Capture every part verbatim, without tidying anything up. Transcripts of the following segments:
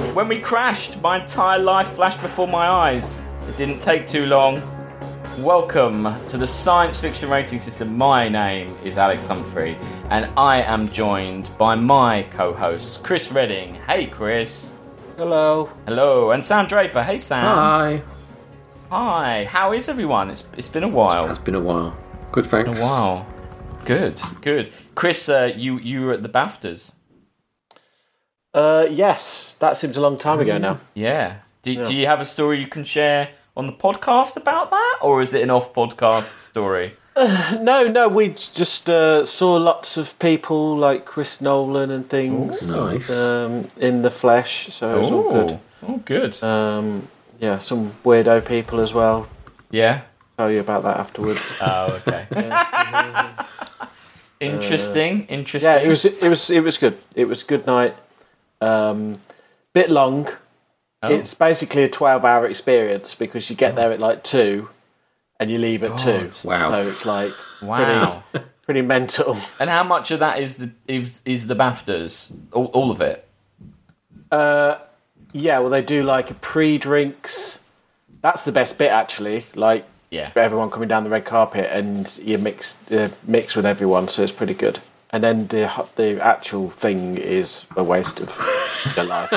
When we crashed, my entire life flashed before my eyes. It didn't take too long. Welcome to the Science Fiction Rating System. My name is Alex Humphrey, and I am joined by my co-hosts, Chris Redding. Hey, Chris. Hello. Hello. And Sam Draper. Hey, Sam. Hi. Hi. How is everyone? It's It's been a while. It's been a while. Good, thanks. Been a while. Good, good. Chris, uh, you, you were at the BAFTAs. Uh, yes, that seems a long time ago now. Yeah. Do, Yeah. do you have a story you can share on the podcast about that, or is it an off-podcast story? Uh, no, no, we just uh, saw lots of people like Chris Nolan and things. Ooh, nice. Um, in the flesh, so it was all good. Oh, good. Um, yeah, some weirdo people as well. Yeah. Tell you about that afterwards. Oh, okay. yeah. Interesting. Uh, interesting. Yeah, it was. It was. It was good. It was a good night. Um, bit long. Oh. It's basically a twelve-hour experience because you get there at like two, and you leave at God. two. Wow! So it's like wow, pretty, pretty mental. And how much of that is the is is the BAFTAs? All, all of it? Uh, yeah. Well, they do like a pre-drinks. That's the best bit, actually. Like, yeah, everyone coming down the red carpet, and you mix uh, mix with everyone, so it's pretty good. And then the the actual thing is a waste of your life.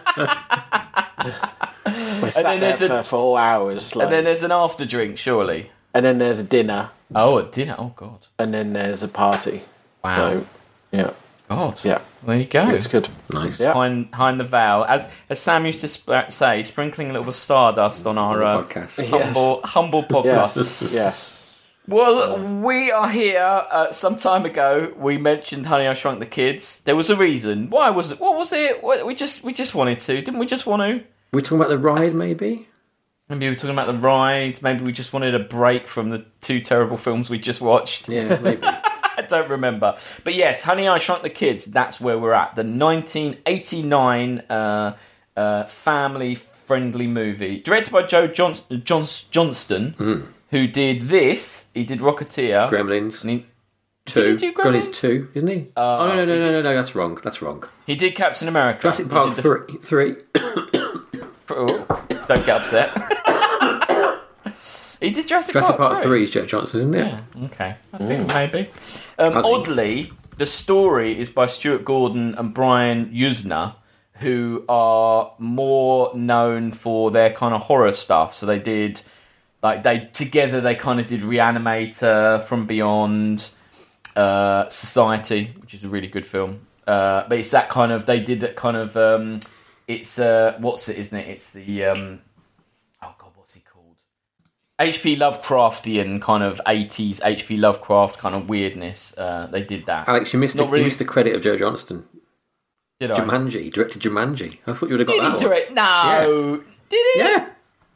We sat then there there's for a, four hours. Like, and then there's an after drink, surely. And then there's a dinner. Oh, a dinner! Oh, God. And then there's a party. Wow. So, yeah. God. Yeah. There you go. It's good. Nice. Yeah. Behind, behind the veil, as as Sam used to sp- say, sprinkling a little stardust on our uh, podcast. humble Yes. humble podcast. Yes. Yes. Well, we are here. Uh, some time ago, we mentioned Honey, I Shrunk the Kids. There was a reason. Why was it? What was it? What, we just we just wanted to, didn't we? Just want to. We're talking about the ride, maybe. Maybe we were talking about the ride. Maybe we just wanted a break from the two terrible films we just watched. Yeah, maybe. I don't remember. But yes, Honey, I Shrunk the Kids. That's where we're at. The nineteen eighty-nine uh, uh, family-friendly movie, directed by Joe John- John- Johnston. Mm. Who did this? He did Rocketeer. Gremlins. And he, two. Did he do Gremlins? Gremlins two, isn't he? Uh, oh, no, no, no, he no, did, no, no, that's wrong. That's wrong. He did Captain America. Jurassic Park the, three. three. Oh, don't get upset. He did Jurassic, Jurassic Park, Park three is Joe Johnson, isn't it? Yeah, okay. I think mm. maybe. Um, I think. Oddly, the story is by Stuart Gordon and Brian Yuzna, who are more known for their kind of horror stuff. So they did... Like, they together, they kind of did Reanimator, From Beyond, uh, Society, which is a really good film. Uh, but it's that kind of, they did that kind of, um, it's, uh, what's it, isn't it? It's the, um, oh God, what's he called? H P Lovecraftian kind of eighties H P Lovecraft kind of weirdness. Uh, they did that. Alex, you missed, the, really... you missed the credit of Joe Johnston. Did I? Jumanji, he directed Jumanji. I thought you would have got did that he direct? one. No. Yeah. Did he? Yeah.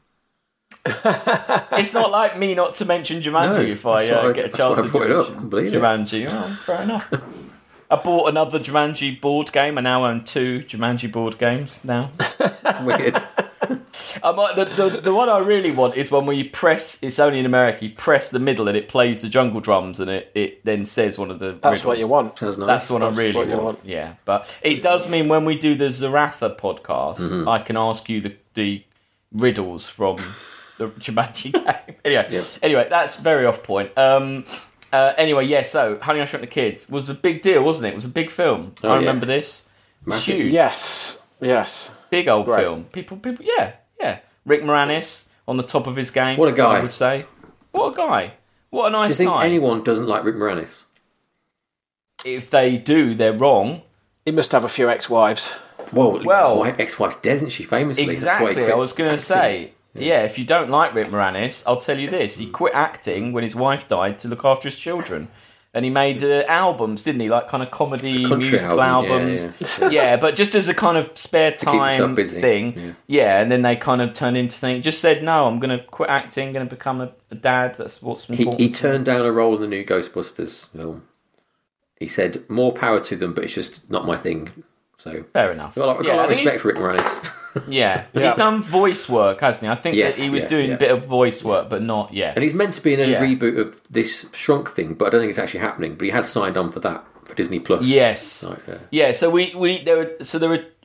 It's not like me not to mention Jumanji no, if I uh, I, get a chance to mention Jumanji. Oh, fair enough. I bought another Jumanji board game. I now own two Jumanji board games now. Weird. Um, the, the, the one I really want is one where you press, it's only in America, you press the middle and it plays the jungle drums and it, it then says one of the That's riddles. what you want. Sounds nice. That's what That's I really what you want. want. Yeah, but it does mean when we do the Zaratha podcast, mm-hmm. I can ask you the, the riddles from the Jumanji game. Anyway, yep. anyway, that's very off point. Um, uh, anyway, yeah, so Honey, I Shrunk the Kids was a big deal, wasn't it? It was a big film. Oh, I remember yeah. this. Massive. Huge. Yes. Yes. Big old right. film. People, people, yeah, yeah. Rick Moranis on the top of his game. What a guy. I would say. What a guy. What a nice guy. Do you think guy. anyone doesn't like Rick Moranis? If they do, they're wrong. He must have a few ex-wives. Well, well his ex-wife's dead, isn't she, famously? Exactly. That's why I was going to say, yeah. yeah, if you don't like Rick Moranis, I'll tell you this. He quit acting when his wife died to look after his children. And he made uh, albums, didn't he? Like kind of comedy, musical album, albums. Yeah, yeah. yeah, but just as a kind of spare time busy. thing. Yeah. yeah, and then they kind of turned into something. Just said, no, I'm going to quit acting, going to become a, a dad. That's what's important. He, he turned down a role in the new Ghostbusters film. He said, more power to them, but it's just not my thing. So fair enough. I've got, I've got yeah, a lot of respect he's... for Rick Moranis. yeah, but yeah. he's done voice work, hasn't he? I think yes, that he was yeah, doing yeah. a bit of voice work, but not yet. And he's meant to be in a yeah. reboot of this Shrunk thing, but I don't think it's actually happening. But he had signed on for that for Disney Plus. Yes, Like, uh, yeah. So we, we there were so there were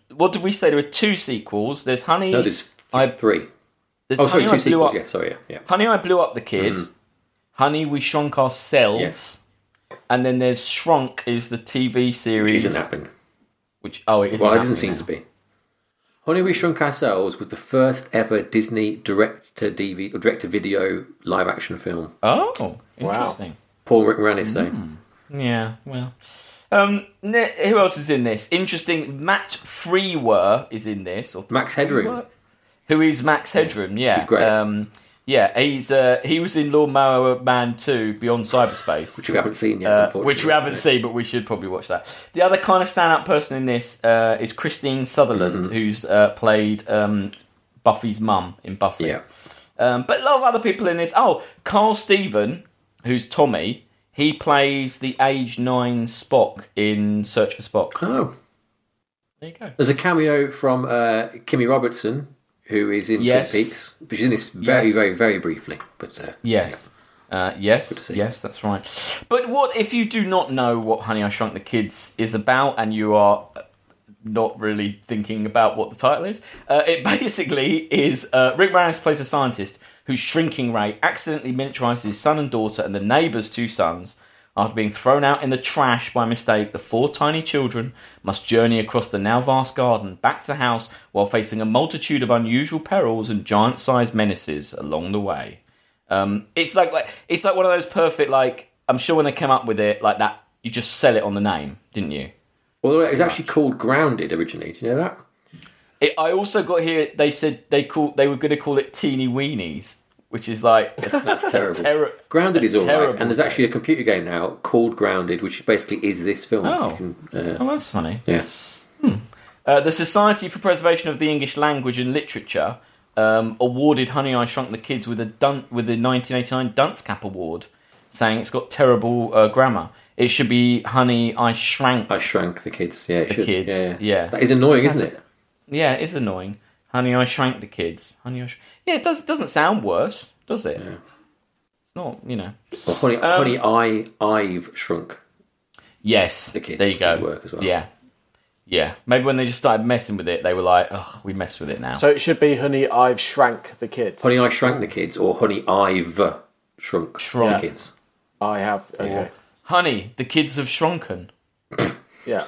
what did we say? There are two sequels. There's Honey. No, there's I, three. There's Oh, sorry, Honey, two I Blew sequels. Up, Yeah, sorry, yeah, yeah. Honey, I Blew Up the Kid. Mm. Honey, We Shrunk Ourselves. Yes. And then there's Shrunk is the T V series. Which isn't happening. Which oh, it isn't. Well, it doesn't happening seem now. to be. Honey, We Shrunk Ourselves was the first ever Disney direct to D V or direct to video live action film. Oh, interesting. Paul Rick Moranis saying. Yeah, well. Um, ne- who else is in this? Interesting. Matt Freewer is in this. Or Max Headroom. Who is Max Headroom? Yeah, He's great. Um, yeah, he's uh, he was in Lawnmower Man two Beyond Cyberspace, Which we haven't seen yet, uh, unfortunately. which we haven't seen, but we should probably watch that. The other kind of stand-up person in this uh, is Christine Sutherland, Mm-hmm. who's uh, played um, Buffy's mum in Buffy. Yeah. Um, but a lot of other people in this. Oh, Carl Steven, who's Tommy, he plays the age nine Spock in Search for Spock. Oh. There you go. There's a cameo from uh, Kimmy Robertson, who is in Yes. Twin Peaks. She's in this very, Yes. very, very briefly. But uh, Yes. Uh, yes, see. yes, that's right. But what if you do not know what Honey, I Shrunk the Kids is about and you are not really thinking about what the title is? Uh, it basically is uh, Rick Moranis plays a scientist whose shrinking ray accidentally miniaturizes his son and daughter and the neighbour's two sons. After being thrown out in the trash by mistake, the four tiny children must journey across the now vast garden back to the house while facing a multitude of unusual perils and giant-sized menaces along the way. Um, it's like, like it's like one of those perfect, like, I'm sure when they came up with it like that, you just sell it on the name, didn't you? Although it was actually called Grounded originally. Do you know that? It, I also got here, they said they call they were going to call it Teeny Weenies, which is like... That's terrible. Terri- Grounded is all right. terrible And there's actually a computer game now called Grounded, which basically is this film. Oh. You can, uh, Oh, that's funny. yeah. Uh, the Society for Preservation of the English Language and Literature um, awarded Honey, I Shrunk the Kids with a dun- with the nineteen eighty-nine Dunce Cap Award, saying it's got terrible uh, grammar. It should be Honey, I Shrank I Shrank the Kids. Yeah, it the should. Kids. Yeah, Yeah. That is annoying, That's- isn't it? Yeah, it is annoying. Honey, I Shrank the Kids. Honey, I sh- Yeah, it does, doesn't sound worse, does it? Yeah. It's not, you know. Well, honey, Um, honey, I, I've shrunk. Yes, The Kids there you go. would work as well. Yeah. Yeah. Maybe when they just started messing with it, they were like, oh, we mess with it now. So it should be Honey, I've Shrank the Kids. Honey, I Shrank the Kids, or Honey, I've shrunk, Shrunk. the Kids. I have. Okay. Honey, the kids have shrunken. Yeah.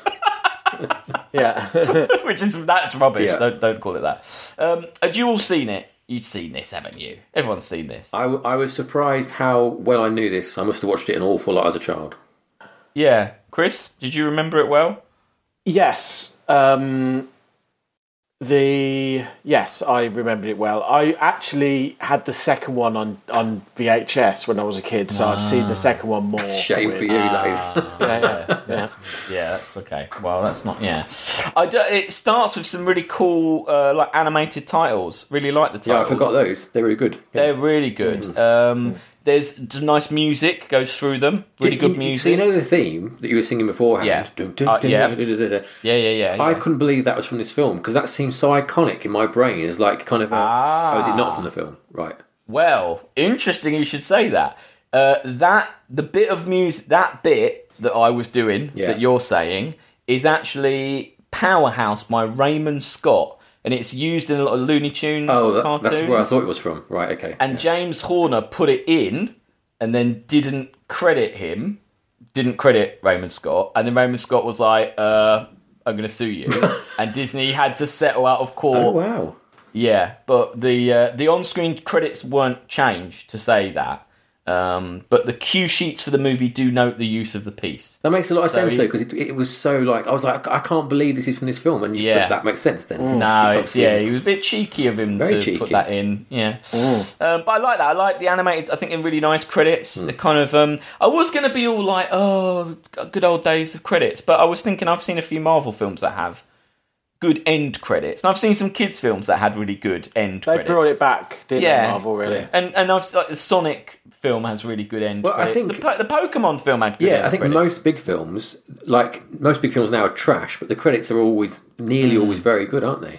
Yeah. Which is, that's rubbish. Yeah. Don't, don't call it that. Um, had you all seen it? You'd seen this, haven't you? Everyone's seen this. I, w- I was surprised how well I knew this. I must have watched it an awful lot as a child. Yeah. Chris, did you remember it well? Yes. Um, the yes, I remembered it well. I actually had the second one on, on V H S when I was a kid, so I've seen the second one more. Shame for you, that is. Yeah, yeah, yeah. That's, yeah, that's okay. Well, that's not. Yeah, I do, it starts with some really cool, uh, like animated titles. Really like the titles. Yeah, I forgot those. They're really good. Yeah. They're really good. Um, there's some nice music goes through them. Really You- good you- music. So you know the theme that you were singing beforehand? Yeah. Dun, dun, Uh, dun, yeah. dun, dun, dun, dun. yeah, yeah, yeah. yeah. I couldn't believe that was from this film because that seems so iconic in my brain as like kind of a. Ah. Oh, is it not from the film? Right. Well, interesting you should say that. Uh, that the bit of music, that bit that I was doing, Yeah. that you're saying, is actually Powerhouse by Raymond Scott, and it's used in a lot of Looney Tunes Oh, that, cartoons. that's where I thought it was from. Right. Okay. And yeah. James Horner put it in, and then didn't credit him, didn't credit Raymond Scott, and then Raymond Scott was like, uh, "I'm going to sue you," and Disney had to settle out of court. Oh wow. Yeah, but the uh, the on-screen credits weren't changed to say that. Um, but the cue sheets for the movie do note the use of the piece. That makes a lot of sense he- though because it, it was so like I was like I can't believe this is from this film and you, Yeah. but that makes sense then. No, It's it's, obviously- yeah, he was a bit cheeky of him Very to cheeky. put that in. Yeah, um, but I like that. I like the animated. I think they're really nice credits. They're kind of. Um, I was going to be all like, oh, good old days of credits, but I was thinking I've seen a few Marvel films that have good end credits, and I've seen some kids films that had really good end They credits. brought it back, didn't Yeah. they, Marvel, really? Yeah. And and I've like the Sonic film has really good end Well, I credits. think- the, po- the Pokemon film had good Yeah, end I think credits. most big films, like most big films now, are trash, but the credits are always nearly Hmm. always very good, aren't they?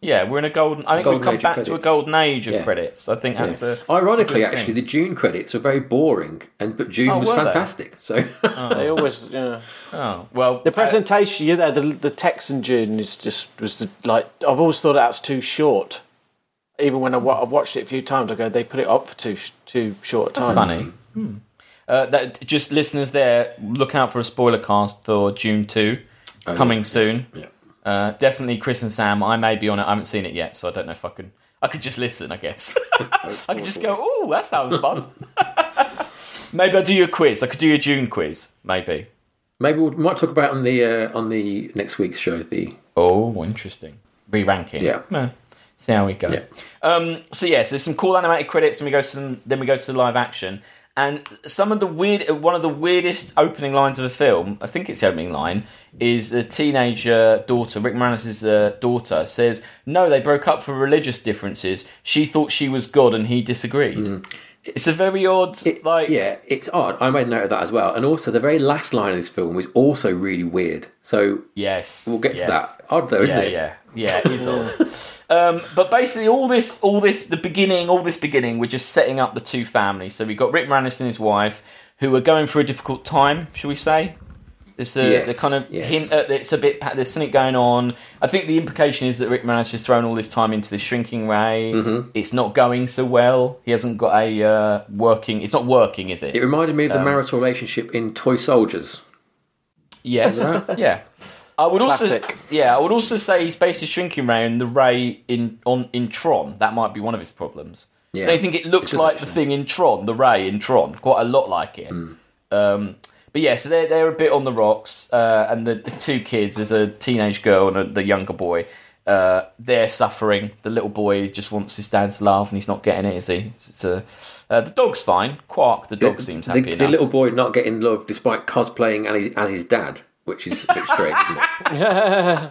Yeah, we're in a golden. I think Golden we've come age of back to a credits. golden age of Yeah. credits. I think that's Yeah. a Ironically, that's a good actually, thing. the June credits were very boring, and but June Oh, was were they? fantastic. So They always, yeah. Oh well, The presentation, you know, the the text in June is just was the, like I've always thought that's too short. Even when I, wa- I've watched it a few times, I go they put it up for too sh- too short a time. That's funny. Hmm. Uh, that just listeners there, look out for a spoiler cast for June two Oh, coming yeah. soon. Yeah. Uh, definitely Chris and Sam. I may be on it. I haven't seen it yet, so I don't know if I can. I could just listen, I guess. I could just go, oh, that sounds fun. Maybe I'll do you a quiz. I could do you a June quiz, maybe. maybe we might talk about it on the uh, on the next week's show. The Oh, interesting. Re-ranking. Yeah. Eh, see how we go. Yeah. Um, so yes, there's some cool animated credits, and we go to some, then we go to the live action. And some of the weird, one of the weirdest opening lines of a film, I think it's the opening line, is the teenager daughter, Rick Moranis' uh, daughter, says, "No, they broke up for religious differences. She thought she was God, and he disagreed." Mm. It's a very odd, It- like, yeah, it's odd. I made note of that as well. And also, the very last line of this film is also really weird. So yes, we'll get to yes. that. Odd though, isn't yeah, it? Yeah, yeah, it is odd. Um, but basically, all this, all this, the beginning, all this beginning, we're just setting up the two families. So we've got Rick Moranis and his wife, who are going through a difficult time, shall we say? There's a Yes, the kind of yes. hint at it's a bit. There's something going on. I think the implication is that Rick Moranis has thrown all this time into the shrinking ray. Mm-hmm. It's not going so well. He hasn't got a uh, working. It's not working, is it? It reminded me of the Um, marital relationship in Toy Soldiers. Yes. yeah. I would also, Classic. yeah, I would also say he's based his shrinking ray and the ray in on in Tron. That might be one of his problems. Yeah. Don't you think it looks It does, like the actually. thing in Tron, the ray in Tron, quite a lot like it. Hmm. Um, but yeah, so they're they're a bit on the rocks, uh, and the, the two kids, there's a teenage girl and a, the younger boy. Uh, they're suffering. The little boy just wants his dad's love, and he's not getting it, is he? It's a, uh, the dog's fine. Quark, the dog seems happy the, enough. the little boy not getting love despite cosplaying as his, as his dad, which is a bit strange, isn't it?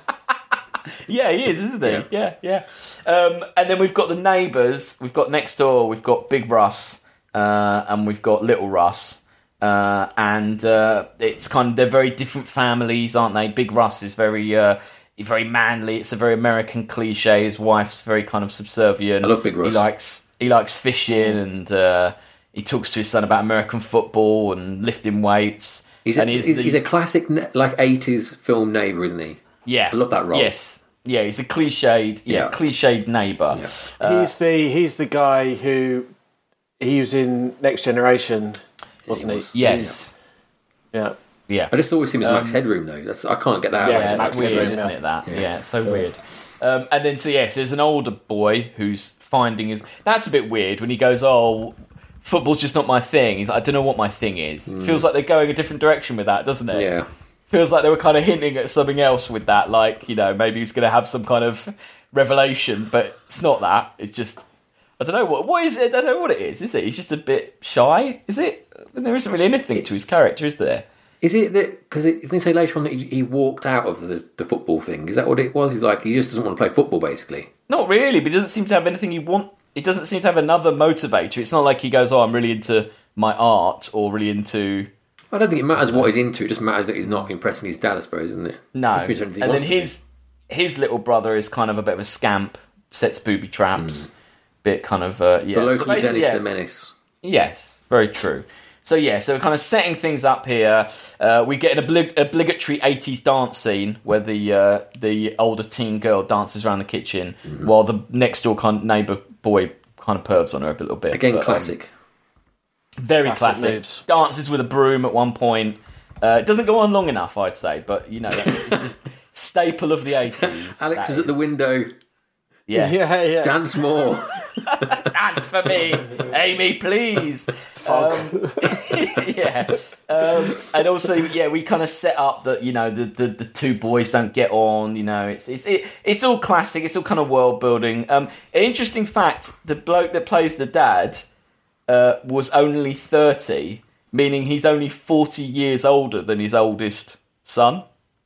Yeah, he is, isn't he? Yeah, yeah. Um, and then we've got the neighbours. We've got next door. We've got Big Russ, uh, and we've got Little Russ. Uh, and uh, it's kind of they're very different families, aren't they? Big Russ is very, uh, very manly. It's a very American cliche. His wife's very kind of subservient. I love Big Russ. He likes he likes fishing, and uh, he talks to his son about American football and lifting weights. He's a, and he's, the- he's a classic ne- like eighties film neighbour, isn't he? yeah, I love that role. Yes, yeah, he's a cliched, yeah, Yeah. cliched neighbour. Yeah. he's the he's the guy who he was in Next Generation, wasn't he? was. Yes, Yeah. yeah, I just always see him as Max Headroom, though. That's I can't get that out yeah. of my It's head. weird, Headroom, isn't yeah. it? That, yeah, Yeah. it's so weird. Um, and then, so yes, there's an older boy who's finding his. That's a bit weird when he goes, "Oh, football's just not my thing." He's like, "I don't know what my thing is." Feels like they're going a different direction with that, doesn't it? Yeah. Feels like they were kind of hinting at something else with that, like, you know, maybe he's going to have some kind of revelation, but it's not that. It's just, I don't know what what is it. I don't know what it is. Is it? He's just a bit shy. Is it? There isn't really anything to his character, is there? Is it that because it didn't say later on that he, he walked out of the, the football thing? Is that what it was? He's like he just doesn't want to play football, basically. Not really, but he doesn't seem to have anything he want. It doesn't seem to have another motivator. It's not like he goes, "Oh, I'm really into my art," or really into. I don't think it matters what he's into. It just matters that he's not impressing his dad, I suppose, isn't it? No, He can do anything he and then wants to do. his his little brother is kind of a bit of a scamp, sets booby traps, bit kind of uh, yeah. the So local basically, Dennis yeah. the Menace. Yes, very true. So yeah, so we're kind of setting things up here. Uh, we get an oblig- obligatory eighties dance scene where the uh, the older teen girl dances around the kitchen Mm-hmm. while the next door kind of neighbour boy kind of pervs on her a little bit. Again, But, um, classic. very Classic classic. moves. Dances with a broom at one point. Uh, it doesn't go on long enough, I'd say, but you know, that's the staple of the eighties. Alex that is at the window. Yeah. Yeah, yeah. Dance more. Dance for me, Amy, please. Um, yeah, um, and also, yeah, we kind of set up that you know the, the, the two boys don't get on. You know, it's it's it, it's all classic. It's all kind of world building. Um, an interesting fact: the bloke that plays the dad uh, was only thirty, meaning he's only forty years older than his oldest son.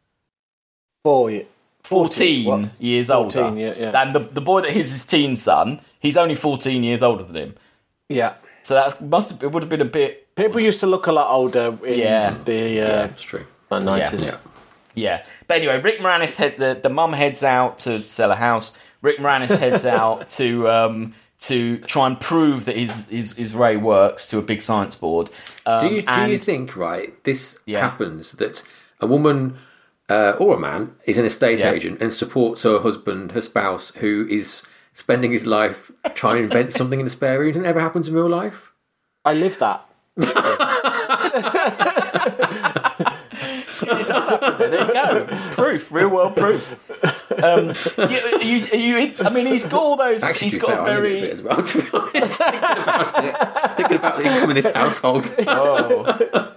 Four ye- Fourteen What? years fourteen, older. yeah, yeah. And the the boy that is his teen son, he's only fourteen years older than him. Yeah. So that must have, it would have been a bit. People used to look a lot older in Yeah. the yeah, uh, it's true. nineties. Yeah. Yeah. But anyway, Rick Moranis, head, the, the mum heads out to sell a house. Rick Moranis heads out to um, to try and prove that his, his, his ray works to a big science board. Um, do you do and, you think, right, this Yeah. happens, that a woman uh, or a man is an estate Yeah. agent and supports her husband, her spouse, who is spending his life trying to invent something in the spare room? Doesn't it ever happens in real life? I live that. It does happen. There you go. Proof, real world proof. Um, you, you, you, I mean, he's got all those. Actually, he's to be got fair, a I live very. a bit as well, to be honest. Thinking about it, thinking about the income in this household. Oh.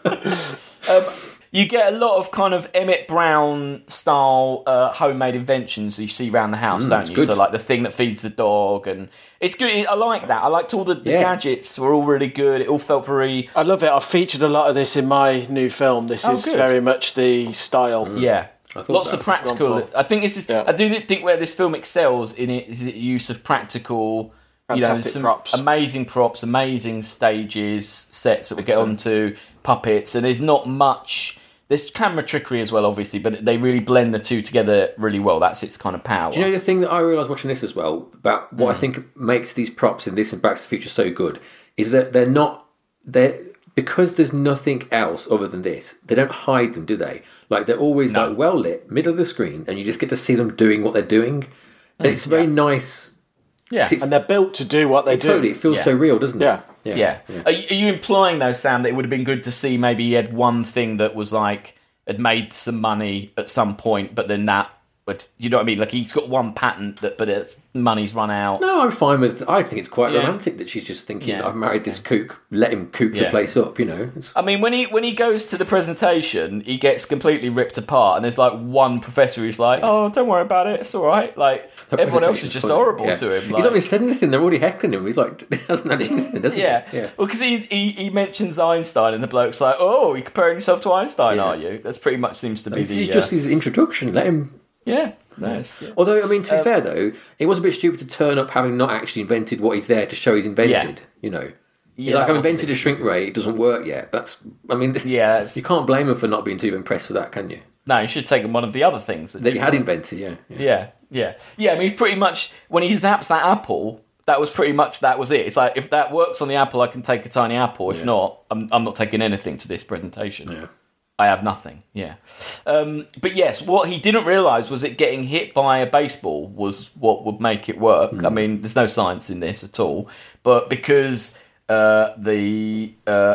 um, you get a lot of kind of Emmett Brown style uh, homemade inventions you see around the house, Mm, don't it's you? good. So like the thing that feeds the dog, and it's good. I like that. I liked all the, the Yeah. gadgets were all really good. It all felt very I love it. I've featured a lot of this in my new film. This Oh, is good. very much the style. yeah. I thought Lots that of was practical. wrong. I think this is. Yeah. I do think where this film excels in it is the use of practical. You know, Fantastic some props. amazing props, amazing stages, sets that we get onto, puppets, and there's not much. There's camera trickery as well, obviously, but they really blend the two together really well. That's its kind of power. Do you know the thing that I realised watching this as well, about what I think makes these props in this and Back to the Future so good, is that they're not... they're because there's nothing else other than this, they don't hide them, do they? Like, they're always No. like well lit, middle of the screen, and you just get to see them doing what they're doing. And it's very nice. yeah. It, And they're built to do what they do. totally, it feels Yeah. so real, doesn't it? Yeah. Yeah. Are, you, are you implying, though, Sam, that it would have been good to see maybe he had one thing that was like, had made some money at some point, but then that would, you know what I mean? Like, he's got one patent, that, but it's, money's run out. No, I'm fine with... I think it's quite Yeah. romantic that she's just thinking, Yeah. I've married this kook, let him kook the Yeah. place up, you know? It's, I mean, when he when he goes to the presentation, he gets completely ripped apart, and there's like one professor who's like, "Oh, don't worry about it, it's all right." Like everyone else is presentation's just funny. horrible Yeah. to him. He's Like, not even said anything, they're already heckling him. He's like, he hasn't had anything, doesn't yeah. he? Yeah. Well, because he, he he mentions Einstein, and the bloke's like, "Oh, you're comparing yourself to Einstein, Yeah. are you?" That's pretty much seems to be This the is uh, just his introduction. Let him... yeah. Nice. Yeah. Although, I mean, Um, to be fair, though, it was a bit stupid to turn up having not actually invented what he's there to show he's invented, Yeah. you know? He's Yeah, like, that I've was a invented bit a shrink ray, it doesn't work yet. That's, I mean, this, Yeah, it's- you can't blame him for not being too impressed with that, can you? No, you should take him one of the other things that, That he you had invented, yeah. yeah. Yeah, yeah, yeah. I mean, he's pretty much when he zaps that apple. That was pretty much that was it. It's like if that works on the apple, I can take a tiny apple. If Yeah. not, I'm I'm not taking anything to this presentation. Yeah. I have nothing. Yeah, um, but yes, what he didn't realise was that getting hit by a baseball was what would make it work. Hmm. I mean, there's no science in this at all, but because uh, the uh,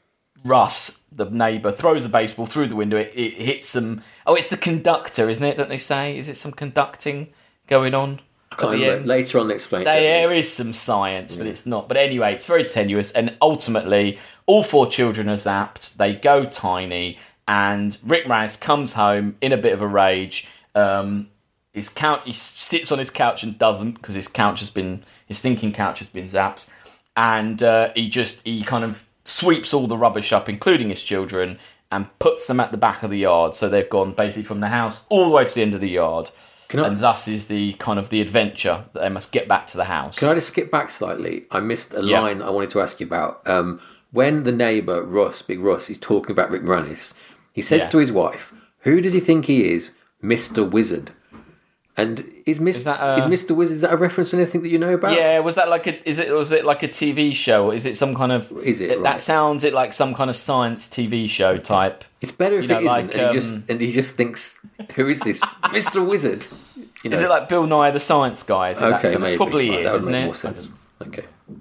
Russ, the neighbour, throws a baseball through the window, it, it hits some. Oh, it's the conductor, isn't it? Don't they say? Is it some conducting going on at Can't the remember. end? Later on, they explain There, it. there is some science, but it's not. But anyway, it's very tenuous, and ultimately, all four children are zapped. They go tiny, and Rick Moranis comes home in a bit of a rage. Um, his couch, he sits on his couch and doesn't because his couch has been, his thinking couch has been zapped, and uh, he just he kind of sweeps all the rubbish up, including his children, and puts them at the back of the yard. So they've gone basically from the house all the way to the end of the yard. Can I- And thus is the kind of the adventure that they must get back to the house. Can I just skip back slightly? I missed a Yeah. line I wanted to ask you about. Um, when the neighbour, Russ, Big Russ, is talking about Rick Moranis, he says Yeah. to his wife, who does he think he is? Mister Wizard. And is, Mis- Is that a- is Mister Wizard, is that a reference to anything that you know about? Yeah, was that like a? Is it was it like a T V show? Or is it some kind of? Is it, That right. sounds it like some kind of science T V show type. It's better if You know, it isn't, like, and, um, he just, and he just thinks, who is this? Mister Wizard. You know? Is it like Bill Nye the Science Guy? Is it that Okay, kind of- maybe. Probably Right, is, that would isn't make it? more sense. Okay.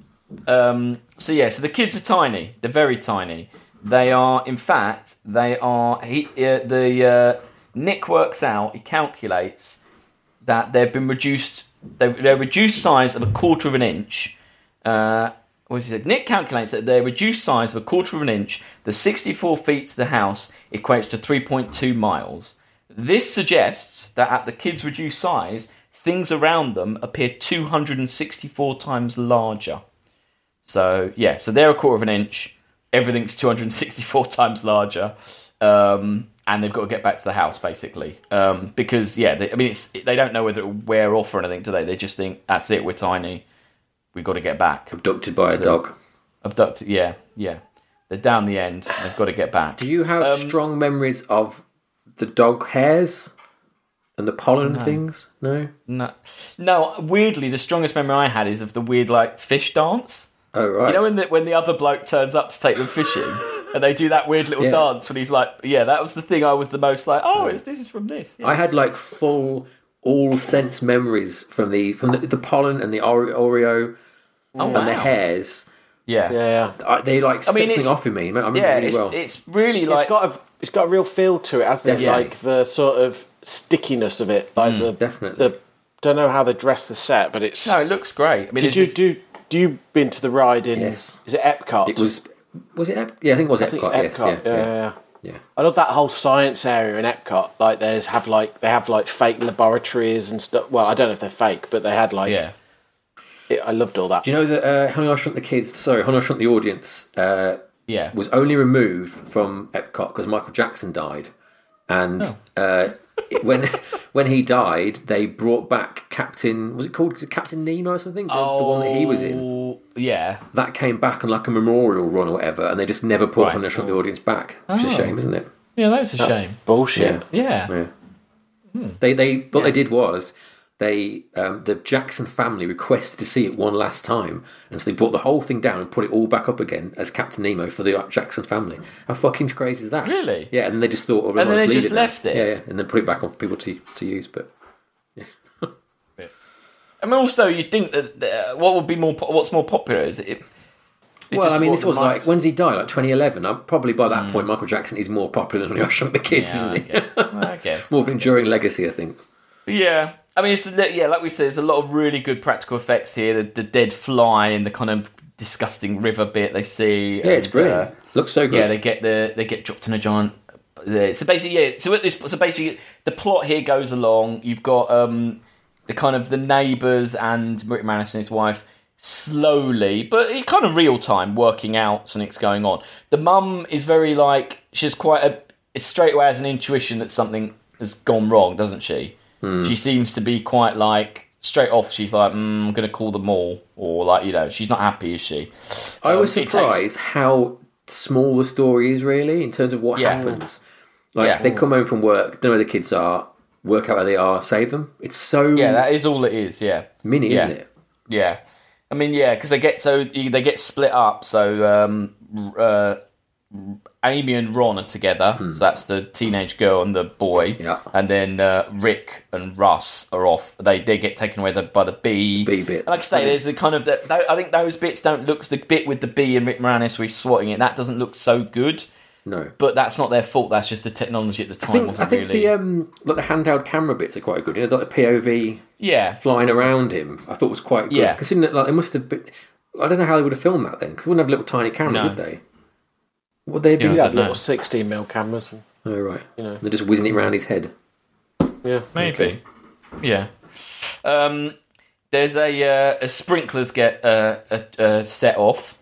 Um, so yeah, so the kids are tiny. They're very tiny. They are, in fact, they are. He, uh, the uh, Nick works out. He calculates that they've been reduced. They're, they're reduced size of a quarter of an inch. Uh, what he said? Nick calculates that their reduced size of a quarter of an inch, the sixty-four feet to the house, equates to three point two miles. This suggests that at the kids' reduced size, things around them appear two hundred sixty-four times larger. So, yeah, so they're a quarter of an inch. Everything's two hundred sixty-four times larger. Um, and they've got to get back to the house, basically. Um, because, yeah, they, I mean, it's, they don't know whether it will wear off or anything, do they? They just think, that's it, we're tiny. We've got to get back. Abducted by a So- dog. Abducted, yeah, yeah. They're down the end. They've got to get back. Do you have Um, strong memories of the dog hairs and the pollen No. things? No. No, no. Weirdly, the strongest memory I had is of the weird like fish dance. Oh right. You know when the when the other bloke turns up to take them fishing, and they do that weird little Yeah. dance when he's like, yeah, that was the thing I was the most like, oh, it's, this is from this. Yeah. I had like full all sense memories from the from the, the pollen and the Ore- Oreo Oh, and the wow. hairs. yeah, Yeah, I, they like set I mean, something it's- off in me. I remember yeah. really It's, well. it's really it's like got a it's got a real feel to it, hasn't it? Definitely. Like the sort of stickiness of it, like the definitely. the don't know how they dress the set, but it's. no, it looks great. I mean, Did it's you just- do? Do you been to the ride in? Yes. Is it Epcot? It was was it? Ep- yeah, I think it was I think Epcot. Yes, Epcot. yeah, yeah, yeah, yeah. yeah. I love that whole science area in Epcot. Like, there's have like they have like fake laboratories and stuff. Well, I don't know if they're fake, but they had like. yeah. It, I loved all that. Do you know that uh, Honey, I Shrunk the Kids? Sorry, Honey, I Shrunk the Audience. Uh, Yeah. was only removed from Epcot because Michael Jackson died, and Oh. uh, it- when when he died, they brought back Captain. Was it called Captain Nemo or something? The, the one that he was in. Oh, yeah. That came back on like a memorial run or whatever, and they just never put Right. Honey, I Shrunk the Audience back, which is a Oh. shame, isn't it? Yeah, that's a That's shame. bullshit. Yeah. Yeah. Hmm. They they what they did was they um, the Jackson family requested to see it one last time, and so they brought the whole thing down and put it all back up again as Captain Nemo for the Jackson family. How fucking crazy is that? Really? Yeah, and then they just thought, oh, And then let's they leave just it now. left it? Yeah, yeah, and then put it back on for people to to use. But I mean, also, you'd think that uh, what would be more, po- what's more popular is it. it well, just I mean, what this was the like most- when's he died? Like twenty eleven. I'm probably by that point, Michael Jackson is more popular than Honey, I Shrunk the Kids, Yeah, isn't he? okay. Well, I guess. More of an enduring legacy, I think. Yeah, I mean, it's yeah, like we said, there's a lot of really good practical effects here. The, the dead fly and the kind of disgusting river bit they see. Yeah, it's and, brilliant. uh, Looks so good. yeah, they get the they get dropped in a giant. uh, So basically, yeah. So at this, so basically, the plot here goes along. You've got um, the kind of the neighbours and Rick Moranis and his wife slowly, but it kind of real time, working out something's going on. The mum is very like she's quite a. It straight away has an intuition that something has gone wrong, doesn't she? She seems to be quite like straight off. She's like, mm, I'm going to call them all, or like you know, she's not happy, is she? I was Um, it surprised takes- how small the story is, really, in terms of what Yeah. happens. Like, Yeah. they come home from work, don't know where the kids are, work out where they are, save them. It's so Yeah, that is all it is. Yeah, mini, yeah. isn't it? Yeah, I mean, yeah, because they get so they get split up. So um, uh, Amy and Ron are together. So that's the teenage girl and the boy. Hmm. Yeah. And then uh, Rick and Russ are off. They they get taken away the, by the bee. Bee bit. And like I say, there's the kind of the, tho- I think those bits don't look the bit with the bee and Rick Moranis where he's swatting it. That doesn't look so good. No. But that's not their fault. That's just the technology at the time I think, wasn't I think really. the um, like the handheld camera bits are quite good. You know, like the P O V yeah. flying around him, I thought was quite good. Yeah. Considering that, like, it must have been. I don't know how they would have filmed that then, because they wouldn't have little tiny cameras, No. would they? Would they have been? Yeah, You I have don't know. little sixteen mil cameras. And, Oh, right. You know. They're just whizzing it around his head. yeah, Maybe. Yeah. Um, there's a, uh, a sprinklers get uh, a, a set off,